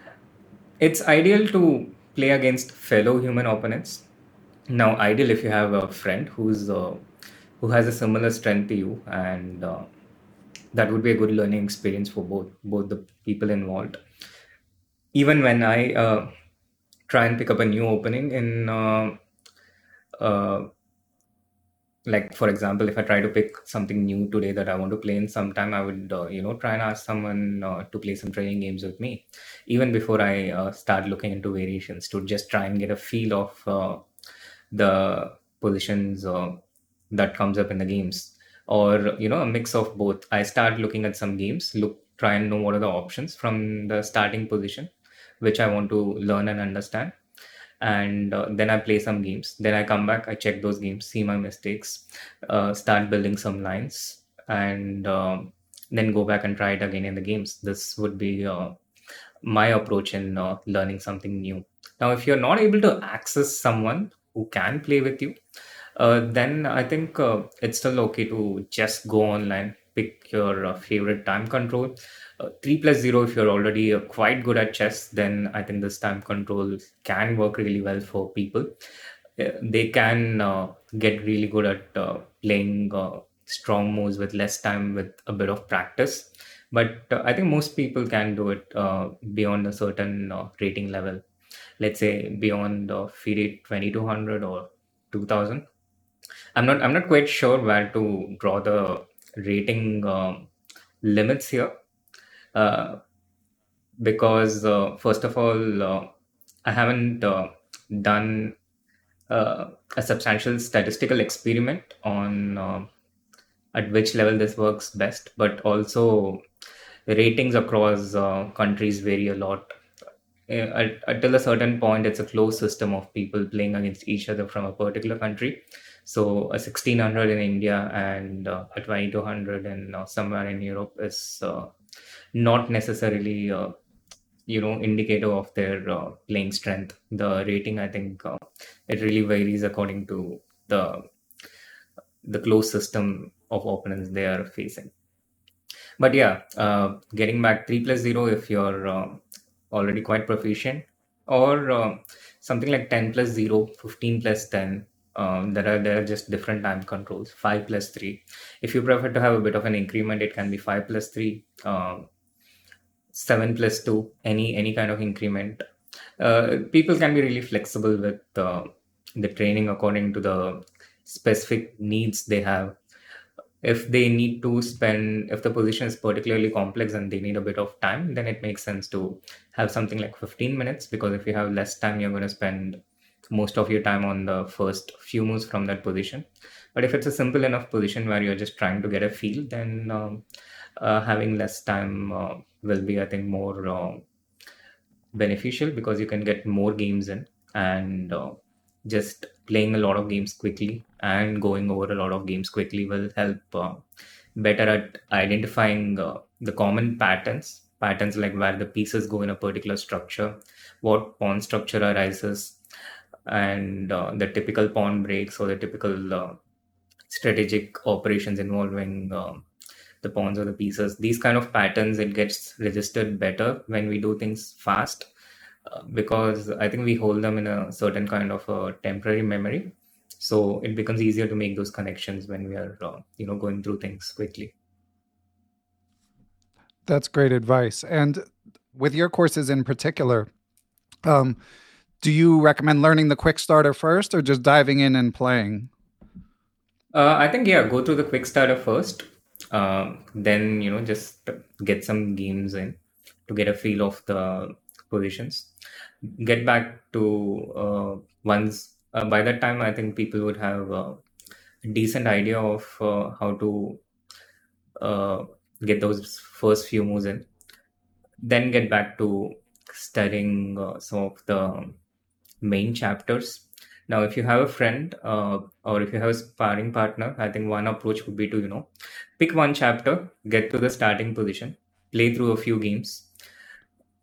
It's ideal to play against fellow human opponents. Now, ideal if you have a friend who's uh, who has a similar strength to you, and uh, that would be a good learning experience for both both the people involved. Even when I uh, try and pick up a new opening in uh, uh, like, for example, if I try to pick something new today that I want to play in sometime, I would uh, you know, try and ask someone uh, to play some training games with me, even before I uh, start looking into variations, to just try and get a feel of uh, the positions uh, that comes up in the games, or, you know, a mix of both. I start looking at some games, look try and know what are the options from the starting position which I want to learn and understand, and uh, then I play some games. Then I come back, I check those games, see my mistakes, uh, start building some lines, and um then go back and try it again in the games. This would be uh, my approach in uh, learning something new. Now, if you're not able to access someone who can play with you, uh, then I think uh, it's still okay to just go online, pick your uh, favorite time control. Uh, three plus zero, if you're already uh, quite good at chess, then I think this time control can work really well for people. Uh, they can uh, get really good at uh, playing uh, strong moves with less time, with a bit of practice. But uh, I think most people can do it uh, beyond a certain uh, rating level. Let's say beyond uh, FIDE twenty-two hundred or two thousand. I'm not I'm not quite sure where to draw the rating um limits here, uh, because uh, first of all, uh, I haven't uh, done uh, a substantial statistical experiment on uh, at which level this works best, but also ratings across uh, countries vary a lot. Uh, at, until a certain point, it's a closed system of people playing against each other from a particular country. So a sixteen hundred in India and uh, a twenty-two hundred in uh, somewhere in Europe is uh, not necessarily uh, you know, indicator of their uh, playing strength. The rating, I think, uh, it really varies according to the the closed system of opponents they are facing. But yeah, uh, getting back, three plus zero if you're uh, already quite proficient, or uh, something like ten plus zero, fifteen plus ten. Um, there are there are just different time controls. five plus three. If you prefer to have a bit of an increment, it can be five plus three, um, seven plus two, any any kind of increment. Uh, people can be really flexible with uh, the training according to the specific needs they have. If they need to spend, if the position is particularly complex and they need a bit of time, then it makes sense to have something like fifteen minutes, because if you have less time, you're going to spend most of your time on the first few moves from that position. But if it's a simple enough position where you're just trying to get a feel, then um, uh, having less time uh, will be, I think, more uh, beneficial, because you can get more games in, and uh, just playing a lot of games quickly and going over a lot of games quickly will help uh, better at identifying uh, the common patterns patterns like where the pieces go in a particular structure, what pawn structure arises, and uh, the typical pawn breaks or the typical uh, strategic operations involving um, the pawns or the pieces. These kind of patterns, it gets registered better when we do things fast, uh, because I think we hold them in a certain kind of a temporary memory. So it becomes easier to make those connections when we are, uh, you know, going through things quickly. That's great advice. And with your courses in particular, um, do you recommend learning the quick starter first, or just diving in and playing? Uh, I think, yeah, go through the quick starter first. Um, then, you know, just get some games in to get a feel of the positions. Get back to uh, once uh, by that time, I think people would have a decent idea of uh, how to uh, get those first few moves in. Then get back to studying uh, some of the main chapters. Now, if you have a friend uh, or if you have a sparring partner, I think one approach would be to, you know, pick one chapter, get to the starting position, play through a few games,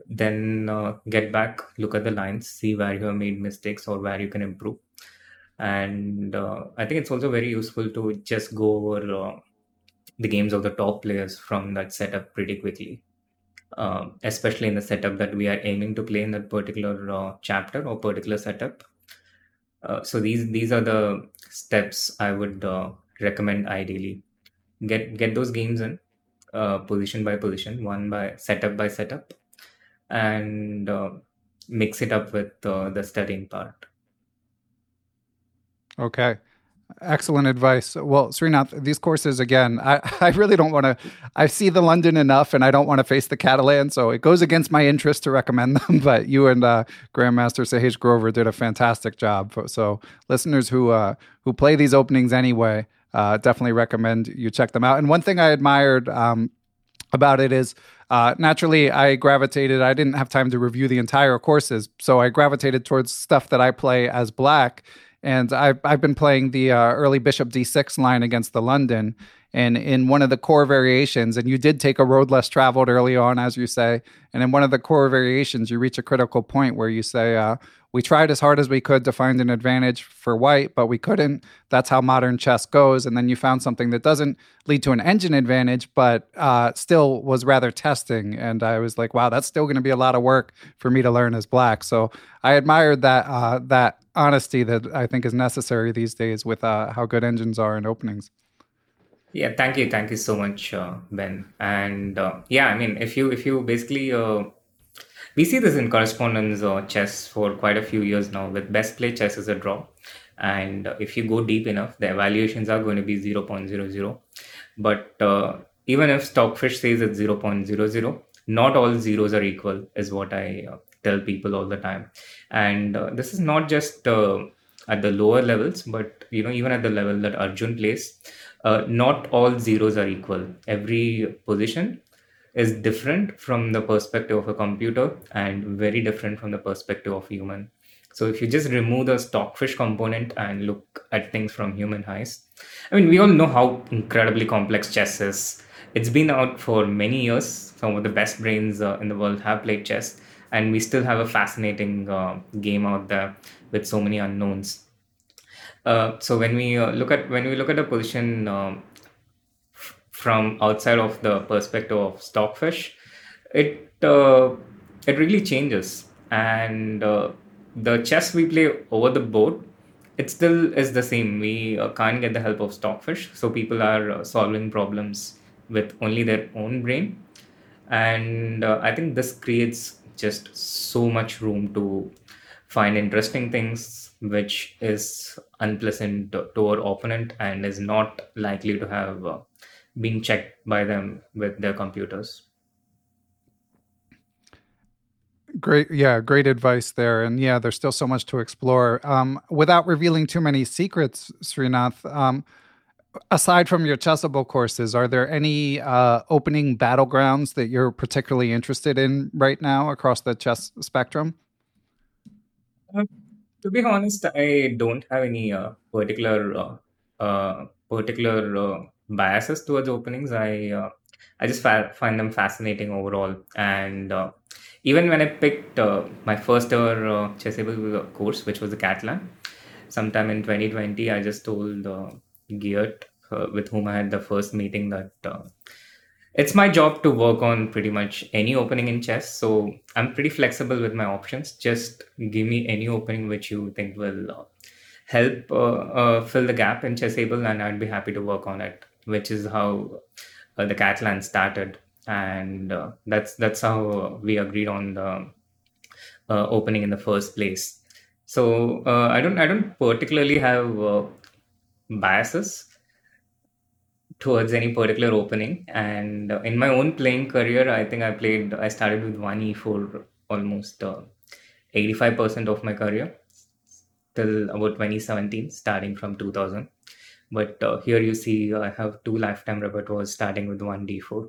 then uh, get back, look at the lines, see where you have made mistakes or where you can improve. And uh, I think it's also very useful to just go over uh, the games of the top players from that setup pretty quickly, um, especially in the setup that we are aiming to play in that particular uh, chapter or particular setup. Uh, so these these are the steps I would uh, recommend ideally. Get get those games in, uh, position by position, one by setup by setup, and uh, mix it up with uh, the studying part. Okay. Excellent advice. Well, Srinath, these courses, again, I, I really don't want to, I see the London enough and I don't want to face the Catalan. So it goes against my interest to recommend them. But you and uh, Grandmaster Sahej Grover did a fantastic job. So listeners who uh, who play these openings anyway, uh, definitely recommend you check them out. And one thing I admired um, about it is uh, naturally I gravitated, I didn't have time to review the entire courses. So I gravitated towards stuff that I play as black. And I've, I've been playing the uh, early bishop d six line against the London. And in one of the core variations, and you did take a road less traveled early on, as you say, and in one of the core variations, you reach a critical point where you say, uh, we tried as hard as we could to find an advantage for white, but we couldn't. That's how modern chess goes. And then you found something that doesn't lead to an engine advantage, but uh, still was rather testing. And I was like, wow, that's still going to be a lot of work for me to learn as black. So I admired that uh, that honesty that I think is necessary these days with uh, how good engines are in openings. Yeah, thank you, thank you so much, uh, Ben. And uh, yeah, I mean, if you if you basically uh, we see this in correspondence uh, chess for quite a few years now. With best play chess is a draw, and uh, if you go deep enough, the evaluations are going to be zero point zero zero. But uh, even if Stockfish says it's zero point zero zero, not all zeros are equal, is what I uh, tell people all the time. And uh, this is not just uh, at the lower levels, but you know, even at the level that Arjun plays, uh, not all zeros are equal. Every position is different from the perspective of a computer and very different from the perspective of human. So if you just remove the Stockfish component and look at things from human eyes, I mean, we all know how incredibly complex chess is. It's been out for many years. Some of the best brains uh, in the world have played chess, and we still have a fascinating uh, game out there with so many unknowns. Uh, so when we uh, look at when we look at a position um, f- from outside of the perspective of Stockfish, it uh, it really changes. And uh, the chess we play over the board, it still is the same. We uh, can't get the help of Stockfish, so people are uh, solving problems with only their own brain. And uh, I think this creates just so much room to find interesting things, which is unpleasant to, to our opponent and is not likely to have uh, been checked by them with their computers. Great. Yeah, great advice there. And yeah, there's still so much to explore. Um, without revealing too many secrets, Srinath, um, aside from your Chessable courses, are there any uh, opening battlegrounds that you're particularly interested in right now across the chess spectrum? Uh, to be honest, I don't have any uh, particular uh, uh, particular uh, biases towards openings. I uh, I just fa- find them fascinating overall. And uh, even when I picked uh, my first ever uh, Chessable course, which was the Catalan, sometime in twenty twenty, I just told uh, Geert, uh, with whom I had the first meeting, that uh, it's my job to work on pretty much any opening in chess. So I'm pretty flexible with my options. Just give me any opening which you think will uh, help uh, uh, fill the gap in Chessable, and I'd be happy to work on it, which is how uh, the Catalan started. And uh, that's that's how uh, we agreed on the uh, opening in the first place. So uh, I don't I don't particularly have uh, biases towards any particular opening. And uh, in my own playing career, I think I played, I started with one e for almost uh, eighty-five percent of my career till about twenty seventeen, starting from two thousand. But uh, here you see, I have two lifetime repertoires starting with one d four.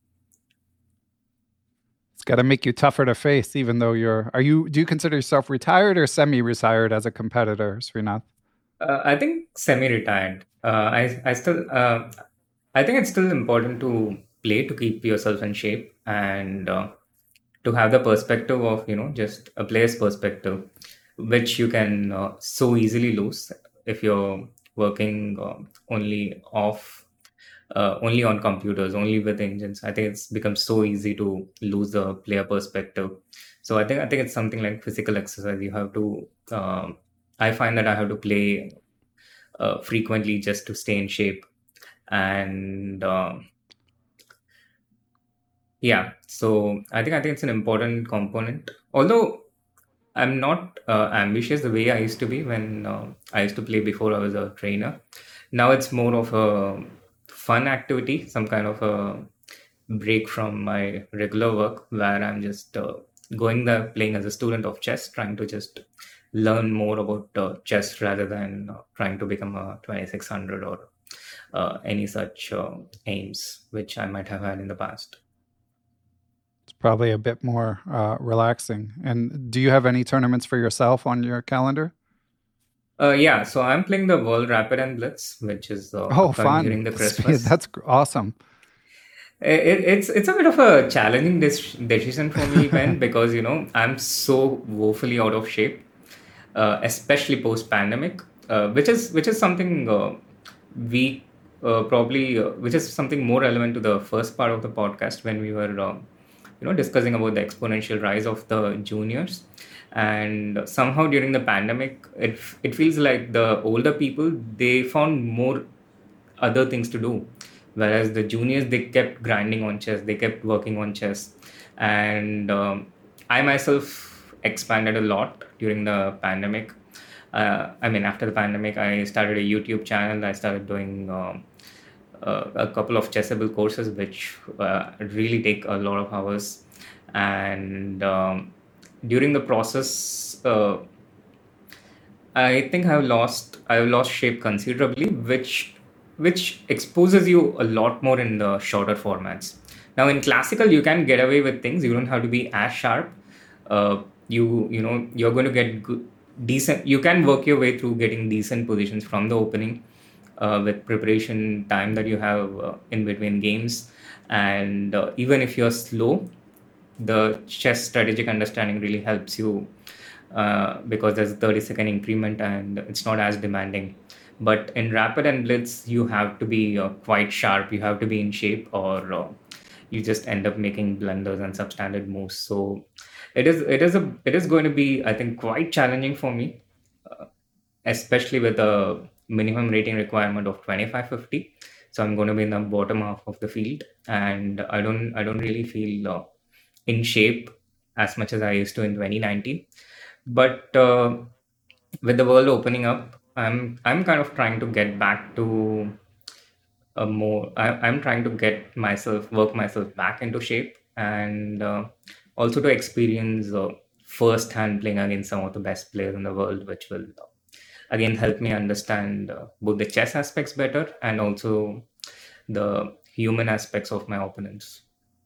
It's got to make you tougher to face, even though you're, are you, do you consider yourself retired or semi-retired as a competitor, Srinath? Uh, I think semi-retired. Uh, I, I still, uh, I think it's still important to play to keep yourself in shape and uh, to have the perspective of, you know, just a player's perspective, which you can uh, so easily lose if you're working uh, only off, uh, only on computers, only with engines. I think it's become so easy to lose the player perspective. So I think I think it's something like physical exercise. You have to. Um, I find that I have to play uh, frequently just to stay in shape, and um, yeah. So I think I think it's an important component. Although I'm not uh, ambitious the way I used to be when uh, I used to play before I was a trainer. Now it's more of a fun activity, some kind of a break from my regular work where I'm just uh, going there playing as a student of chess, trying to just learn more about uh, chess rather than uh, trying to become a twenty-six hundred or uh, any such uh, aims which I might have had in the past. It's probably a bit more uh, relaxing. And do you have any tournaments for yourself on your calendar? Uh, yeah, so I'm playing the World Rapid and Blitz, which is uh, Oh, occurring fun. during the Christmas. That's gr- awesome. It, it's it's a bit of a challenging dis- decision for me, Ben, because you know I'm so woefully out of shape, uh, especially post pandemic, uh, which is which is something uh, we uh, probably uh, which is something more relevant to the first part of the podcast when we were uh, you know discussing about the exponential rise of the juniors. And somehow during the pandemic, it it feels like the older people, they found more other things to do, whereas the juniors, they kept grinding on chess, they kept working on chess. And um, I myself expanded a lot during the pandemic. Uh, I mean, after the pandemic, I started a YouTube channel. I started doing um, uh, a couple of chessable courses, which uh, really take a lot of hours. And um, during the process, uh, I think I've lost I've lost shape considerably, which which exposes you a lot more in the shorter formats. Now in classical, you can get away with things. You don't have to be as sharp. Uh, you you know you're going to get good, decent. You can work your way through getting decent positions from the opening uh, with preparation time that you have uh, in between games. And uh, even if you're slow, the chess strategic understanding really helps you uh, because there's a thirty second increment and it's not as demanding. But in Rapid and Blitz, you have to be uh, quite sharp. You have to be in shape, or uh, you just end up making blunders and substandard moves. So it is it is a it is going to be, I think, quite challenging for me, uh, especially with a minimum rating requirement of twenty-five fifty. So I'm going to be in the bottom half of the field, and I don't I don't really feel uh, in shape as much as I used to in twenty nineteen. But uh, with the world opening up, I'm I'm kind of trying to get back to a more. I, I'm trying to get myself work myself back into shape, and uh, also to experience uh, first-hand playing against some of the best players in the world, which will uh, again help me understand uh, both the chess aspects better and also the human aspects of my opponents.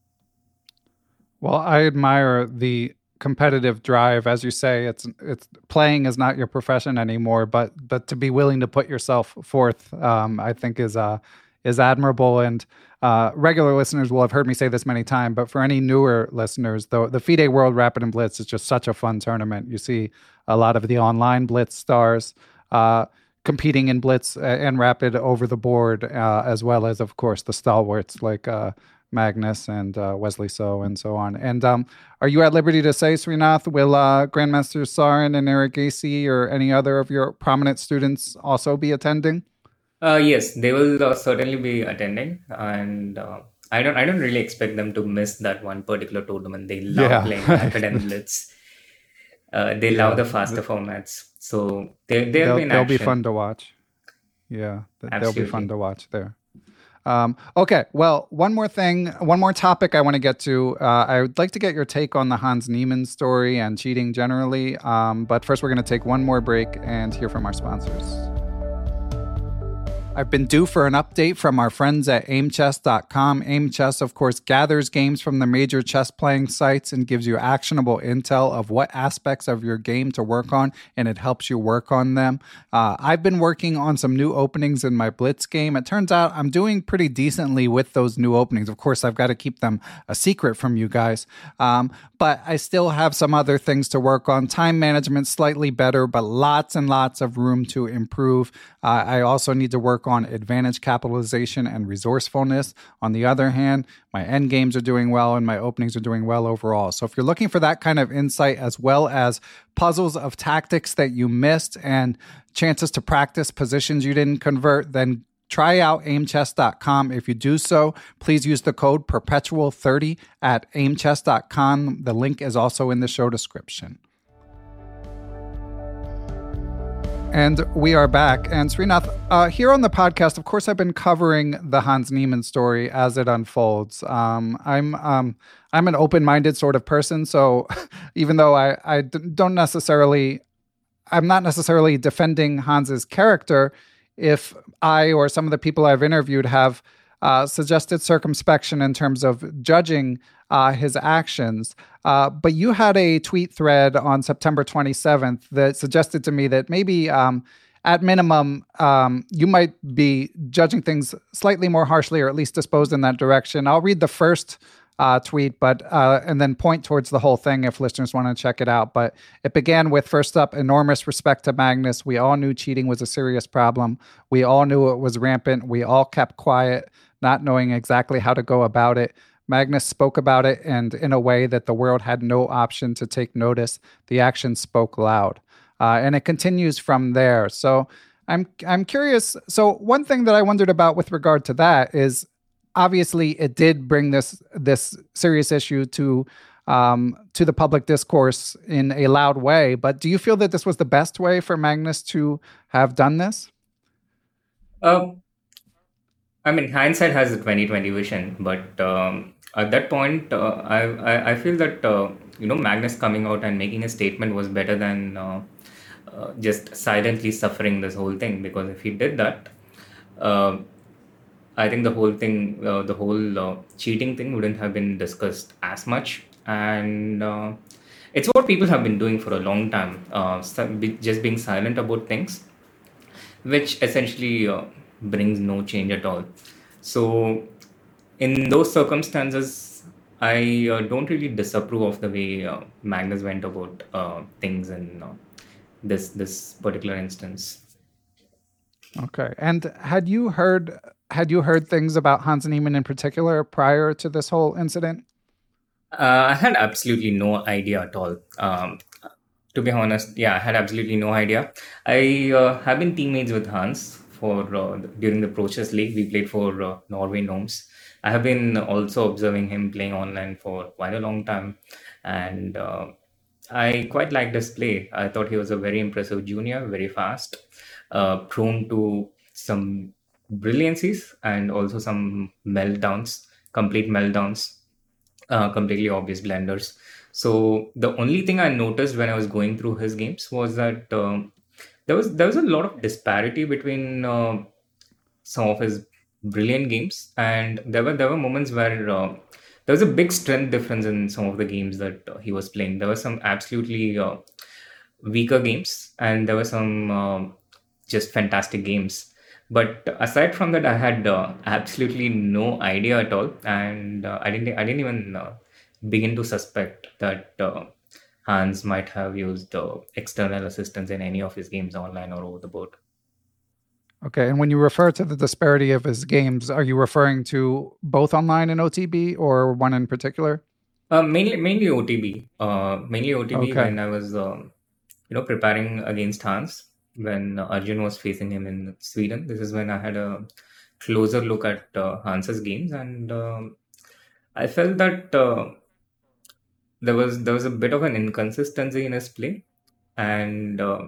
Well, I admire the competitive drive. As you say, it's it's playing is not your profession anymore, but but to be willing to put yourself forth, um, I think is uh is admirable. And uh, regular listeners will have heard me say this many times, but for any newer listeners, the the FIDE World Rapid and Blitz is just such a fun tournament. You see a lot of the online Blitz stars uh, competing in Blitz and Rapid over the board, uh, as well as, of course, the stalwarts like uh, Magnus and uh, Wesley So and so on. And um, are you at liberty to say, Srinath, will uh, Grandmaster Sarin and Eric Gacy or any other of your prominent students also be attending? Uh, yes, they will uh, certainly be attending, and uh, I don't I don't really expect them to miss that one particular tournament. They love Yeah. playing Rapid and Blitz. Uh, they Yeah. love the faster formats, so they they'll, They'll, be in they'll be action. fun to watch. Yeah, th- they'll be fun Absolutely. to watch there. Um, okay, well, one more thing, one more topic I want to get to. Uh, I would like to get your take on the Hans Niemann story and cheating generally. Um, but first, we're going to take one more break and hear from our sponsors. I've been due for an update from our friends at aim chess dot com. AimChess, of course, gathers games from the major chess playing sites and gives you actionable intel of what aspects of your game to work on, and it helps you work on them. Uh, I've been working on some new openings in my Blitz game. It turns out I'm doing pretty decently with those new openings. Of course, I've got to keep them a secret from you guys, um, but I still have some other things to work on. Time management slightly better, but lots and lots of room to improve. Uh, I also need to work on advantage capitalization and resourcefulness. On the other hand, my end games are doing well and my openings are doing well overall. So if you're looking for that kind of insight, as well as puzzles of tactics that you missed and chances to practice positions you didn't convert, then try out aim chess dot com. If you do so, please use the code perpetual thirty at aim chess dot com. The link is also in the show description. And we are back. And Srinath, uh, here on the podcast, of course, I've been covering the Hans Niemann story as it unfolds. Um, I'm um, I'm an open-minded sort of person, so even though I, I don't necessarily, I'm not necessarily defending Hans's character, if I or some of the people I've interviewed have uh, suggested circumspection in terms of judging Uh, his actions. Uh, but you had a tweet thread on September twenty-seventh that suggested to me that maybe um, at minimum, um, you might be judging things slightly more harshly, or at least disposed in that direction. I'll read the first uh, tweet, but uh, and then point towards the whole thing if listeners want to check it out. But it began with, first up, enormous respect to Magnus. We all knew cheating was a serious problem. We all knew it was rampant. We all kept quiet, not knowing exactly how to go about it. Magnus spoke about it, and in a way that the world had no option to take notice. The action spoke loud. Uh, and it continues from there. So I'm I'm curious. So one thing that I wondered about with regard to that is, obviously it did bring this this serious issue to um, to the public discourse in a loud way. But do you feel that this was the best way for Magnus to have done this? Um, I mean, hindsight has a twenty twenty vision, but um, at that point, uh, I, I I feel that uh, you know Magnus coming out and making a statement was better than uh, uh, just silently suffering this whole thing. Because if he did that, uh, I think the whole thing, uh, the whole uh, cheating thing, wouldn't have been discussed as much. And uh, it's what people have been doing for a long time, uh, so- be- just being silent about things, which essentially uh, brings no change at all. So, in those circumstances, I uh, don't really disapprove of the way uh, Magnus went about uh, things in uh, this this particular instance. Okay. And had you heard had you heard things about Hans Niemann in particular prior to this whole incident? Uh, I had absolutely no idea at all. Um, to be honest, yeah, I had absolutely no idea. I uh, have been teammates with Hans for uh, during the Pro Chess League. We played for uh, Norway Gnomes. I have been also observing him playing online for quite a long time, and uh, I quite liked his play. I thought he was a very impressive junior, very fast, uh, prone to some brilliancies and also some meltdowns, complete meltdowns, uh, completely obvious blenders. So the only thing I noticed when I was going through his games was that um, there was there was a lot of disparity between uh, some of his brilliant games, and there were there were moments where uh, there was a big strength difference in some of the games that uh, he was playing. There were some absolutely uh, weaker games, and there were some um just fantastic games. But aside from that, I had uh, absolutely no idea at all, and uh, I didn't I didn't even uh, begin to suspect that uh, Hans might have used uh, external assistance in any of his games online or over the board. Okay. And when you refer to the disparity of his games, are you referring to both online and O T B or one in particular? Uh, mainly, mainly O T B. Uh, mainly O T B Okay. when I was, um, you know, preparing against Hans when Arjun was facing him in Sweden. This is when I had a closer look at uh, Hans's games, and um, I felt that uh, there was there was a bit of an inconsistency in his play, and uh,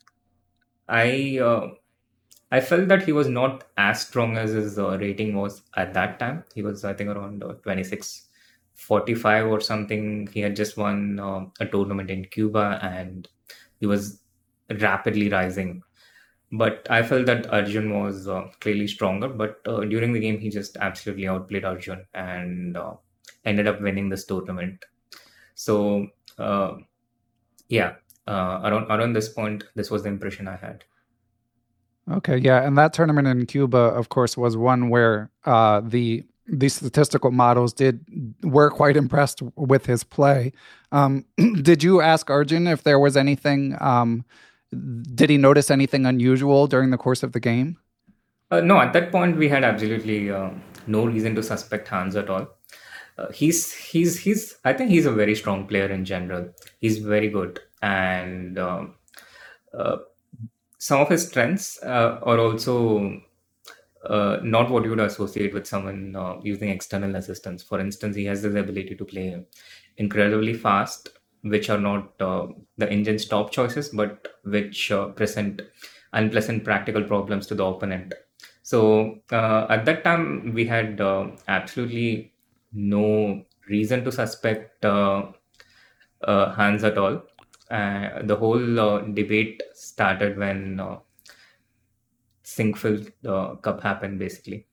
I uh, I felt that he was not as strong as his uh, rating was at that time. He was, I think, around uh, twenty-six forty-five or something. He had just won uh, a tournament in Cuba, and he was rapidly rising. But I felt that Arjun was uh, clearly stronger. But uh, during the game, he just absolutely outplayed Arjun and uh, ended up winning this tournament. So uh, yeah, uh, around around this point, this was the impression I had. Okay, yeah, and that tournament in Cuba, of course, was one where uh, the the statistical models did were quite impressed with his play. Um, did you ask Arjun if there was anything? Um, did he notice anything unusual during the course of the game? Uh, no, at that point, we had absolutely uh, no reason to suspect Hans at all. Uh, he's he's he's. I think he's a very strong player in general. He's very good, and um, uh, some of his strengths uh, are also uh, not what you would associate with someone uh, using external assistance. For instance, he has this ability to play incredibly fast, which are not uh, the engine's top choices, but which uh, present unpleasant practical problems to the opponent. So uh, at that time, we had uh, absolutely no reason to suspect uh, uh, Hans at all. Uh, the whole uh, debate started when uh, Sinquefield uh, Cup happened, basically.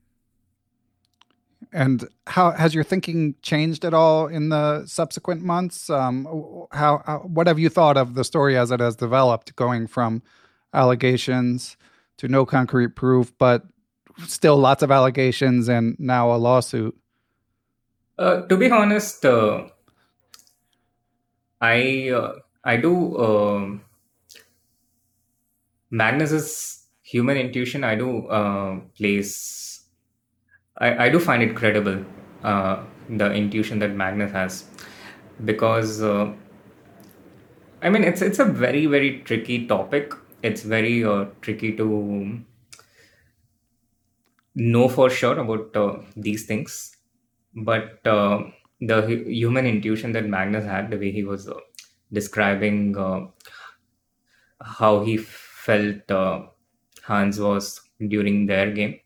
And how has your thinking changed at all in the subsequent months? Um, how, how what have you thought of the story as it has developed, going from allegations to no concrete proof, but still lots of allegations and now a lawsuit? Uh, to be honest, uh, I uh, I do uh, Magnus's human intuition. I do uh, place. I, I do find it credible, uh, the intuition that Magnus has, because uh, I mean it's it's a very very tricky topic. It's very uh, tricky to know for sure about uh, these things, but uh, the hu- human intuition that Magnus had, the way he was uh, describing uh, how he felt uh, Hans was during their game,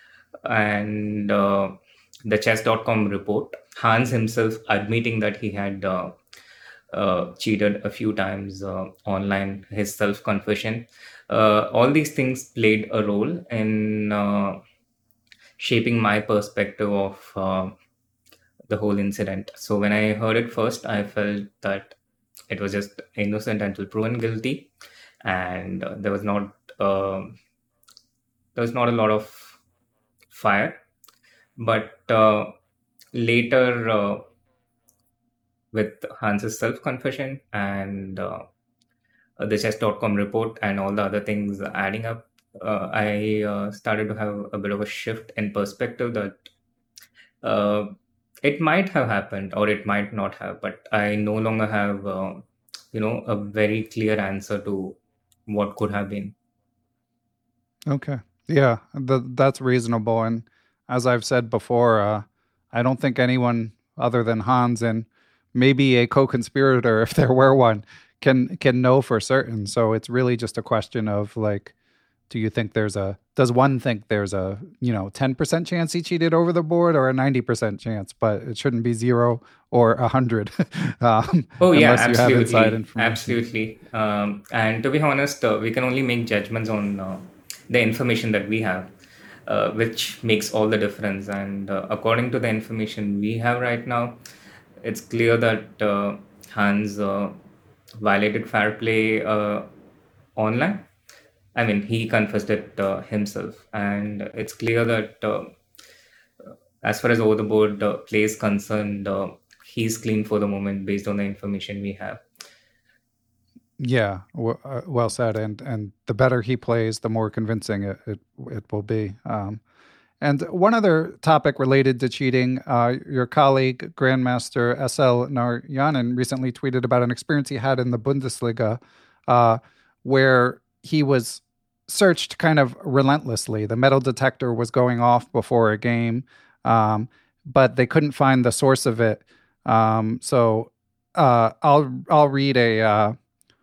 and uh, the chess dot com report, Hans himself admitting that he had uh, uh, cheated a few times uh, online, his self confession, uh, all these things played a role in uh, shaping my perspective of uh, the whole incident. So when I heard it first, I felt that it was just innocent until proven guilty, and uh, there was not uh, there was not a lot of fire. But uh, later, uh, with Hans's self confession and uh, the chess dot com report and all the other things adding up, uh, I uh, started to have a bit of a shift in perspective that uh, it might have happened or it might not have, but I no longer have, uh, you know, a very clear answer to what could have been. Okay. Yeah, th- that's reasonable. And as I've said before, uh, I don't think anyone other than Hans and maybe a co-conspirator, if there were one, can can know for certain. So it's really just a question of like, do you think there's a, does one think there's a, you know, ten percent chance he cheated over the board or a ninety percent chance, but it shouldn't be zero or a hundred. um, Oh yeah, unless you have inside absolutely, information. absolutely. Um, and to be honest, uh, we can only make judgments on uh, the information that we have, uh, which makes all the difference. And uh, according to the information we have right now, it's clear that uh, Hans uh, violated fair play uh, online. I mean, he confessed it uh, himself, and it's clear that uh, as far as over the board uh, play is concerned, uh, he's clean for the moment based on the information we have. Yeah, w- uh, well said. And and the better he plays, the more convincing it it, it will be. Um, and one other topic related to cheating, uh, your colleague, Grandmaster S L Naryanin, recently tweeted about an experience he had in the Bundesliga uh, where he was searched kind of relentlessly. The metal detector was going off before a game, um, but they couldn't find the source of it. Um, so uh, I'll I'll read a uh,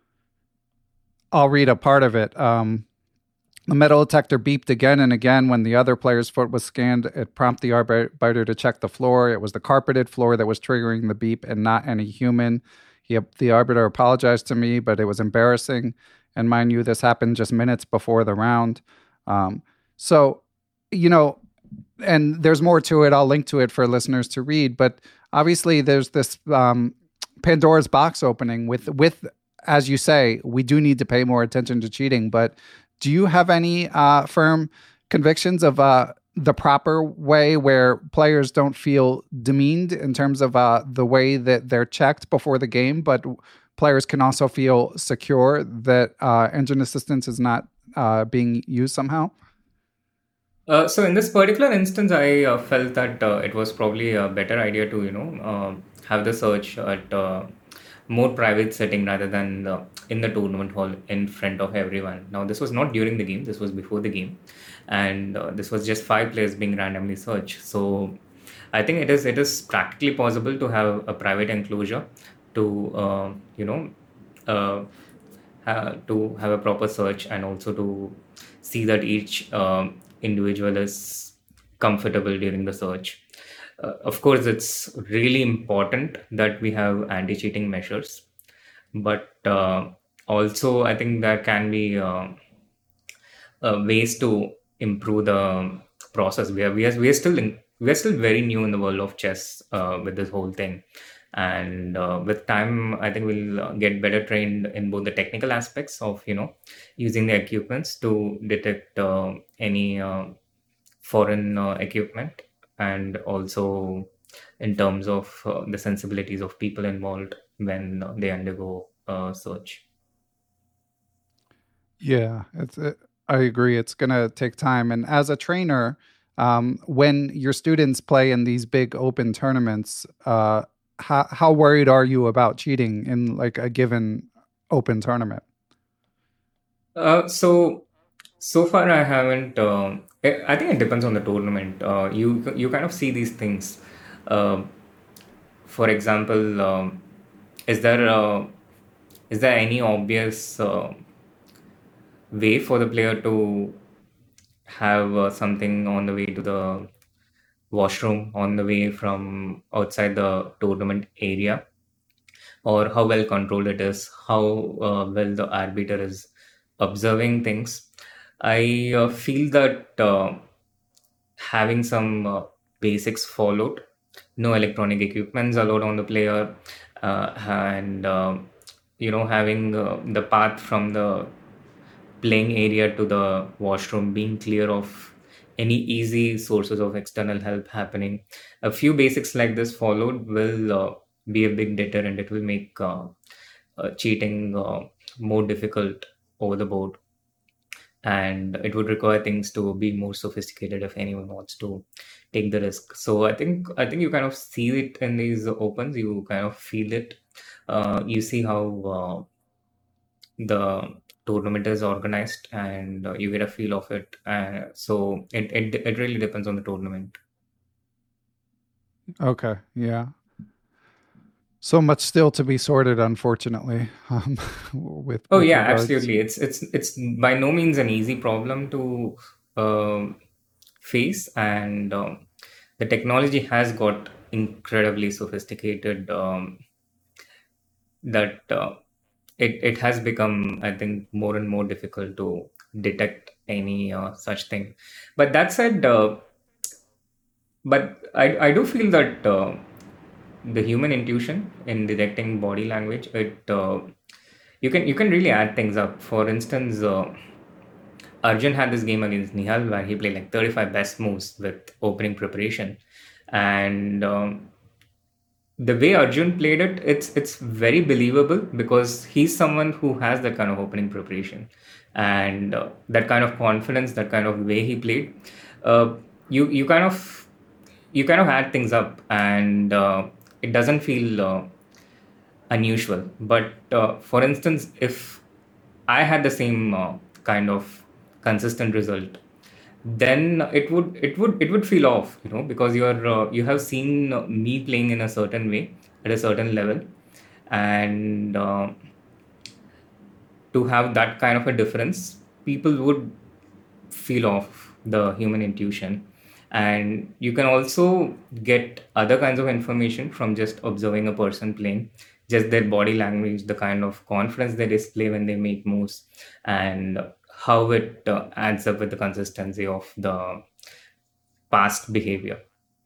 I'll read a part of it. Um, the metal detector beeped again and again when the other player's foot was scanned. It prompted the arbiter to check the floor. It was the carpeted floor that was triggering the beep and not any human. He, the arbiter apologized to me, but it was embarrassing. And mind you, this happened just minutes before the round. Um, so, you know, and there's more to it. I'll link to it for listeners to read. But obviously, there's this um, Pandora's box opening with with, as you say, we do need to pay more attention to cheating. But do you have any uh, firm convictions of uh, the proper way where players don't feel demeaned in terms of uh, the way that they're checked before the game, but players can also feel secure that uh, engine assistance is not uh, being used somehow? Uh, so in this particular instance, I uh, felt that uh, it was probably a better idea to, you know, uh, have the search at uh, more private setting rather than uh, in the tournament hall in front of everyone. Now, this was not during the game. This was before the game, and uh, this was just five players being randomly searched. So I think it is it is practically possible to have a private enclosure to uh, you know uh, ha- to have a proper search, and also to see that each um, individual is comfortable during the search. Uh, of course, it's really important that we have anti-cheating measures, but uh, also I think there can be uh, uh, ways to improve the process. We are we are we are still in, we are still very new in the world of chess uh, with this whole thing, and uh, with time, I think we'll uh, get better trained in both the technical aspects of, you know, using the equipments to detect uh, any uh, foreign uh, equipment, and also in terms of uh, the sensibilities of people involved when uh, they undergo uh, search. Yeah, it's. It, I agree. It's going to take time. And as a trainer, um, when your students play in these big open tournaments, uh, how how worried are you about cheating in like a given open tournament? Uh, so so far I haven't. Uh, I I think it depends on the tournament. Uh, you you kind of see these things. Uh, for example, um, is there uh, is there any obvious uh, way for the player to have uh, something on the way to the washroom, on the way from outside the tournament area, or how well controlled it is, how uh, well the arbiter is observing things? I uh, feel that uh, having some uh, basics followed, no electronic equipments allowed on the player, uh, and uh, you know, having uh, the path from the playing area to the washroom being clear of any easy sources of external help happening. A few basics like this followed will uh, be a big deterrent. It will make uh, uh, cheating uh, more difficult over the board, and it would require things to be more sophisticated if anyone wants to take the risk. So I think I think you kind of see it in these opens. You kind of feel it. Uh, you see how uh, the tournament is organized, and uh, you get a feel of it. Uh, so it, it it really depends on the tournament. Okay, yeah. So much still to be sorted, unfortunately. Um, with Oh with yeah, regards. absolutely. It's it's it's by no means an easy problem to um face, and um, the technology has got incredibly sophisticated, um, that uh, it it has become, I think, more and more difficult to detect any uh, such thing. But that said, uh, but I I do feel that uh, the human intuition in detecting body language, it uh, you can you can really add things up. For instance, uh, Arjun had this game against Nihal where he played like thirty-five best moves with opening preparation, and um, the way Arjun played it, it's it's very believable because he's someone who has that kind of opening preparation, and uh, that kind of confidence, that kind of way he played. Uh, you you kind of you kind of add things up, and uh, it doesn't feel uh, unusual. But uh, for instance, if I had the same uh, kind of consistent result, then it would it would it would feel off, you know, because you're uh, you have seen uh, me playing in a certain way at a certain level, and uh, to have that kind of a difference, people would feel off the human intuition. And you can also get other kinds of information from just observing a person playing. just their body language, the kind of confidence they display when they make moves, and how it uh, adds up with the consistency of the past behavior.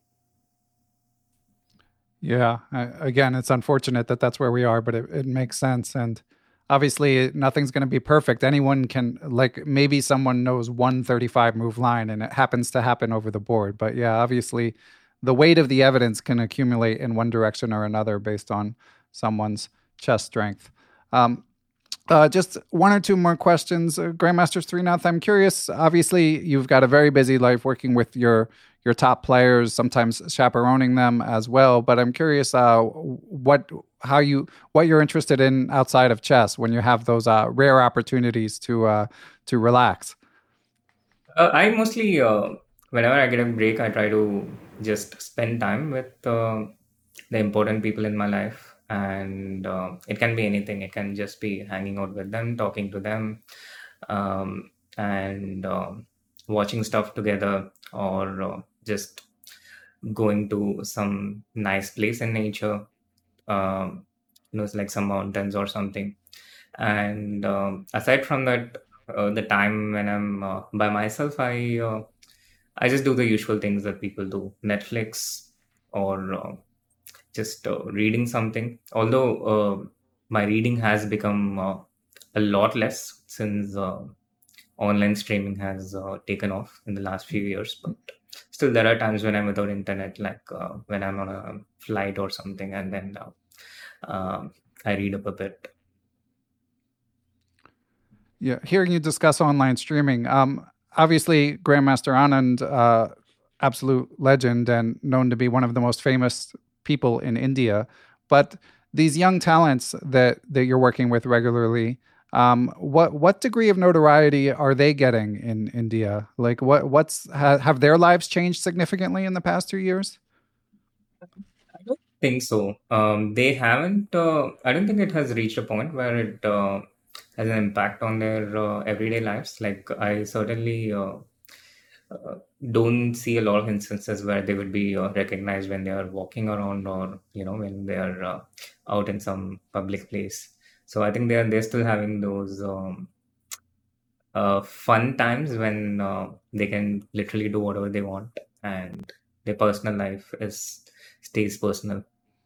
Yeah. I, again, it's unfortunate that that's where we are, but it, it makes sense. And obviously, nothing's going to be perfect. Anyone can, like, maybe someone knows one thirty-five move line and it happens to happen over the board. But yeah, obviously, the weight of the evidence can accumulate in one direction or another based on someone's chest strength. Um, uh, just one or two more questions, uh, Grandmaster Srinath. I'm curious. Obviously, you've got a very busy life working with your your top players, sometimes chaperoning them as well. But I'm curious, uh, what how you what you're interested in outside of chess when you have those uh, rare opportunities to uh, to relax. Uh, I mostly, uh, whenever I get a break, I try to just spend time with uh, the important people in my life. And uh, it can be anything. It can just be hanging out with them, talking to them, um, and um watching stuff together, or uh, just going to some nice place in nature, um, you know, it's like some mountains or something. And um, aside from that, uh, the time when I'm uh, by myself, I uh, I just do the usual things that people do: Netflix, or uh, just uh, reading something. Although uh, my reading has become uh, a lot less since uh, online streaming has uh, taken off in the last few years, but still there are times when I'm without internet, like uh, when I'm on a flight or something, and then uh, um, I read up a bit. Yeah, hearing you discuss online streaming, um, obviously Grandmaster Anand, uh, absolute legend and known to be one of the most famous people in India. But these young talents that that you're working with regularly, um, what what degree of notoriety are they getting in India? Like, what what's ha, have their lives changed significantly in the past two years? I don't think so. Um, they haven't. Uh, I don't think it has reached a point where it uh, has an impact on their uh, everyday lives. Like I certainly uh, uh, don't see a lot of instances where they would be uh, recognized when they are walking around, or you know, when they are uh, out in some public place. So I think they are they're still having those um, uh, fun times when uh, they can literally do whatever they want, and their personal life is stays personal.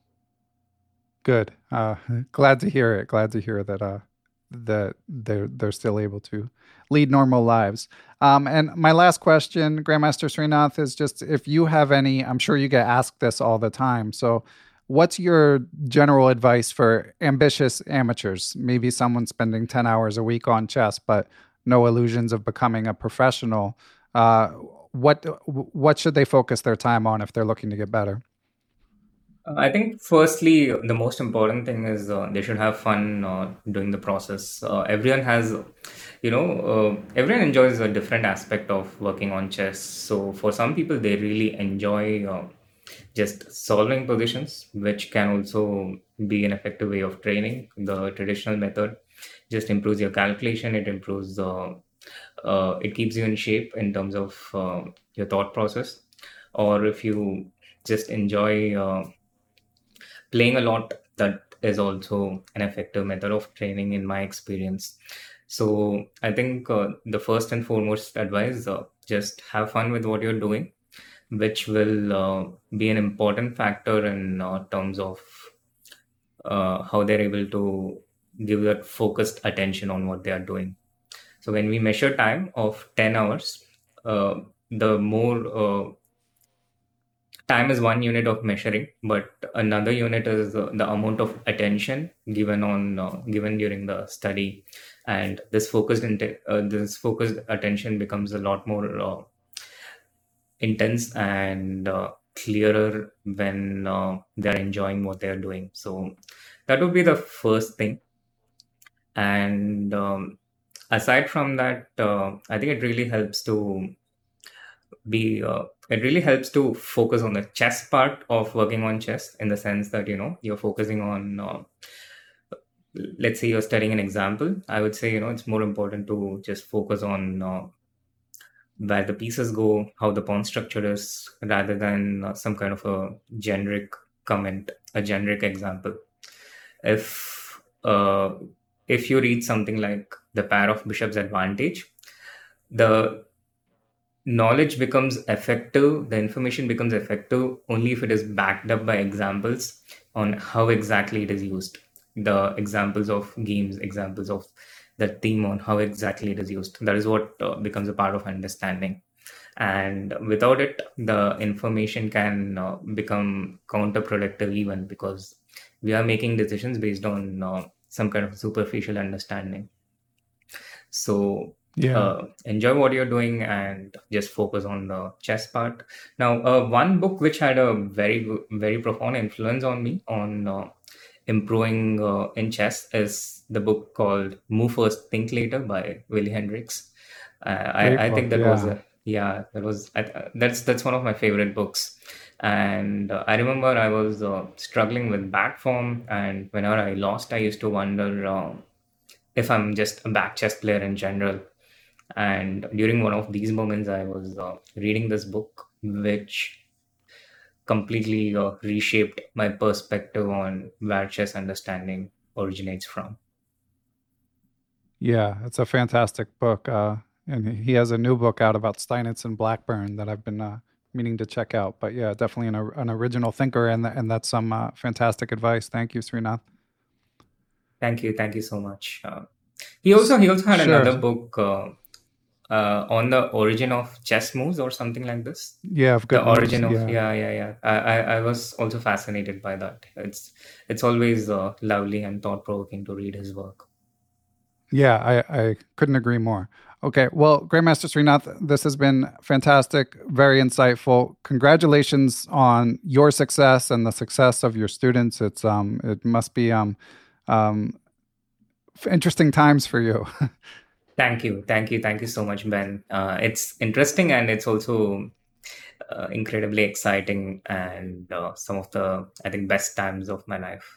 Good. Uh, glad to hear it. Glad to hear that uh, that they're they're still able to lead normal lives. Um, and my last question, Grandmaster Srinath, is just if you have any. I'm sure you get asked this all the time. So, what's your general advice for ambitious amateurs? Maybe someone spending ten hours a week on chess, but no illusions of becoming a professional. Uh, what what should they focus their time on if they're looking to get better? Uh, I think firstly, the most important thing is uh, they should have fun uh, doing the process. Uh, everyone has, you know, uh, everyone enjoys a different aspect of working on chess. So for some people, they really enjoy uh, just solving positions, which can also be an effective way of training. The traditional method just improves your calculation. It improves, uh, uh, it keeps you in shape in terms of uh, your thought process. Or if you just enjoy uh, playing a lot, that is also an effective method of training in my experience. So I think uh, the first and foremost advice, uh, just have fun with what you're doing, which will uh, be an important factor in uh, terms of uh, how they're able to give that focused attention on what they are doing. So when we measure time of ten hours, uh, the more uh, time is one unit of measuring, but another unit is uh, the amount of attention given on uh, given during the study. And this focused inte- uh, this focused attention becomes a lot more uh, intense and uh, clearer when uh, they're enjoying what they're doing. So that would be the first thing. And um, aside from that, uh, I think it really helps to be uh, it really helps to focus on the chess part of working on chess, in the sense that you know you're focusing on uh, let's say you're studying an example. I would say, you know it's more important to just focus on uh, where the pieces go, how the pawn structure is, rather than uh, some kind of a generic comment, a generic example. if uh, if you read something like The Pair of Bishops Advantage, the knowledge becomes effective, the information becomes effective only if it is backed up by examples on how exactly it is used. The examples of games, examples of the theme on how exactly it is used. That is what uh, becomes a part of understanding. And without it, the information can uh, become counterproductive even, because we are making decisions based on uh, some kind of superficial understanding. So Yeah. uh, enjoy what you're doing and just focus on the chess part. Now, uh, one book which had a very, go- very profound influence on me on uh, improving uh, in chess is the book called Move First, Think Later by Willie Hendricks. Uh, Great I, I book. think that was Yeah. a, yeah, that was I, th- that's that's one of my favorite books. And uh, I remember I was uh, struggling with back form, and whenever I lost, I used to wonder uh, if I'm just a back chess player in general. And during one of these moments, I was uh, reading this book, which completely uh, reshaped my perspective on where chess understanding originates from. Yeah, it's a fantastic book. Uh, and he has a new book out about Steinitz and Blackburn that I've been uh, meaning to check out. But yeah, definitely an, an original thinker, and and that's some uh, fantastic advice. Thank you, Srinath. Thank you, thank you so much. Uh, he also he also had Sure. another book uh, uh, on the origin of chess moves or something like this. Yeah, of good The moves. origin of Yeah. yeah yeah yeah. I, I I was also fascinated by that. It's it's always uh, lovely and thought provoking to read his work. Yeah, I, I couldn't agree more. Okay, well, Grandmaster Srinath, this has been fantastic, very insightful. Congratulations on your success and the success of your students. It's um, it must be um, um, f- interesting times for you. Thank you, thank you, thank you so much, Ben. Uh, it's interesting and it's also uh, incredibly exciting and uh, some of the I think best times of my life.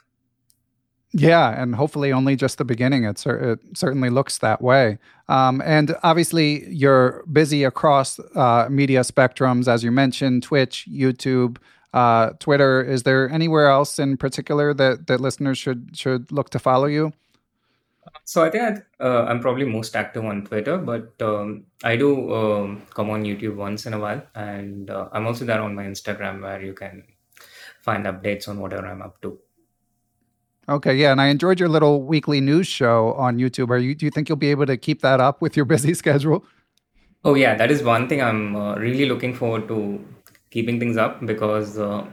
Yeah, and hopefully only just the beginning. It, cer- it certainly looks that way. Um, and obviously, you're busy across uh, media spectrums, as you mentioned, Twitch, YouTube, uh, Twitter. Is there anywhere else in particular that, that listeners should should look to follow you? So I think I, uh, I'm probably most active on Twitter, but um, I do um, come on YouTube once in a while, and uh, I'm also there on my Instagram where you can find updates on whatever I'm up to. Okay, yeah, and I enjoyed your little weekly news show on YouTube. Are you? Do you think you'll be able to keep that up with your busy schedule? Oh yeah, that is one thing I'm uh, really looking forward to keeping things up, because uh,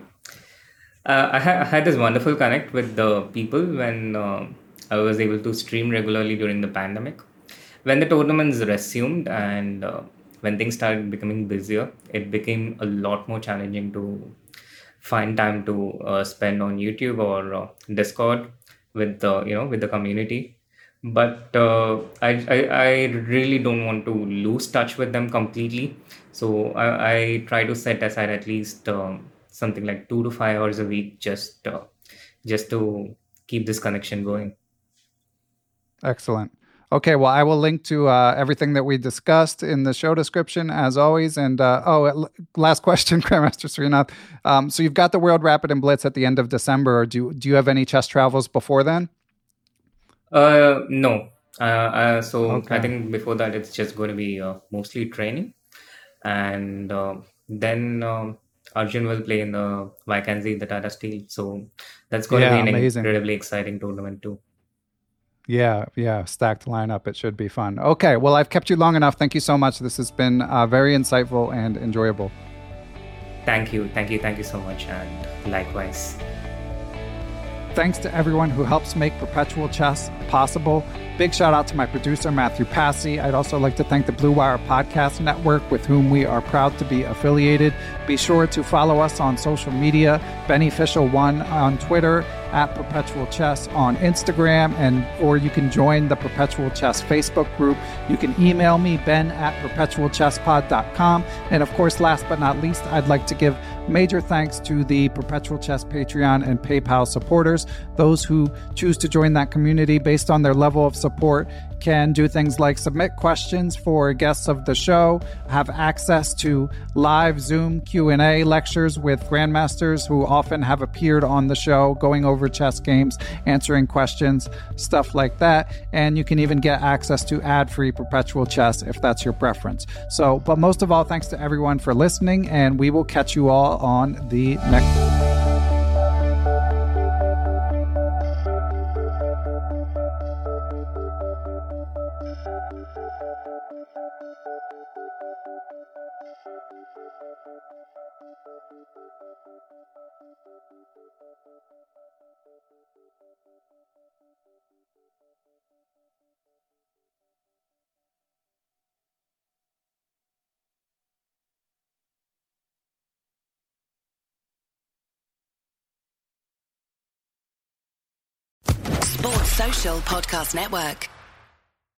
uh, I, ha- I had this wonderful connect with the people when uh, I was able to stream regularly during the pandemic. When the tournaments resumed and uh, when things started becoming busier, it became a lot more challenging to find time to uh, spend on YouTube or uh, Discord with the you know with the community. But uh, I, I I really don't want to lose touch with them completely. So I, I try to set aside at least um, something like two to five hours a week just uh, just to keep this connection going. Excellent. Okay, well, I will link to uh, everything that we discussed in the show description, as always. And uh, oh, l- last question, Grandmaster Srinath. Um, so you've got the World Rapid and Blitz at the end of December. Or do do you have any chess travels before then? Uh, no. Uh, uh, so Okay. I think before that it's just going to be uh, mostly training, and uh, then um Arjun will play in the Vacancy, the Tata Steel. So that's going to Yeah, be an amazing. incredibly exciting tournament too. Yeah, yeah, stacked lineup. It should be fun. Okay, well, I've kept you long enough. Thank you so much. This has been uh, very insightful and enjoyable. Thank you, thank you, thank you so much, and likewise. Thanks to everyone who helps make Perpetual Chess possible. Big shout out to my producer, Matthew Passy. I'd also like to thank the Blue Wire Podcast Network, with whom we are proud to be affiliated. Be sure to follow us on social media, Beneficial One on Twitter, at Perpetual Chess on Instagram, and or you can join the Perpetual Chess Facebook group. You can email me, ben at perpetual chess pod dot com. And of course, last but not least, I'd like to give Major thanks to the Perpetual Chess Patreon and PayPal supporters. Those who choose to join that community based on their level of support can do things like submit questions for guests of the show, have access to live Zoom Q and A lectures with grandmasters who often have appeared on the show, going over chess games, answering questions, stuff like that. And you can even get access to ad-free Perpetual Chess if that's your preference. So, but most of all, thanks to everyone for listening, and we will catch you all on the next Sports Social Podcast Network.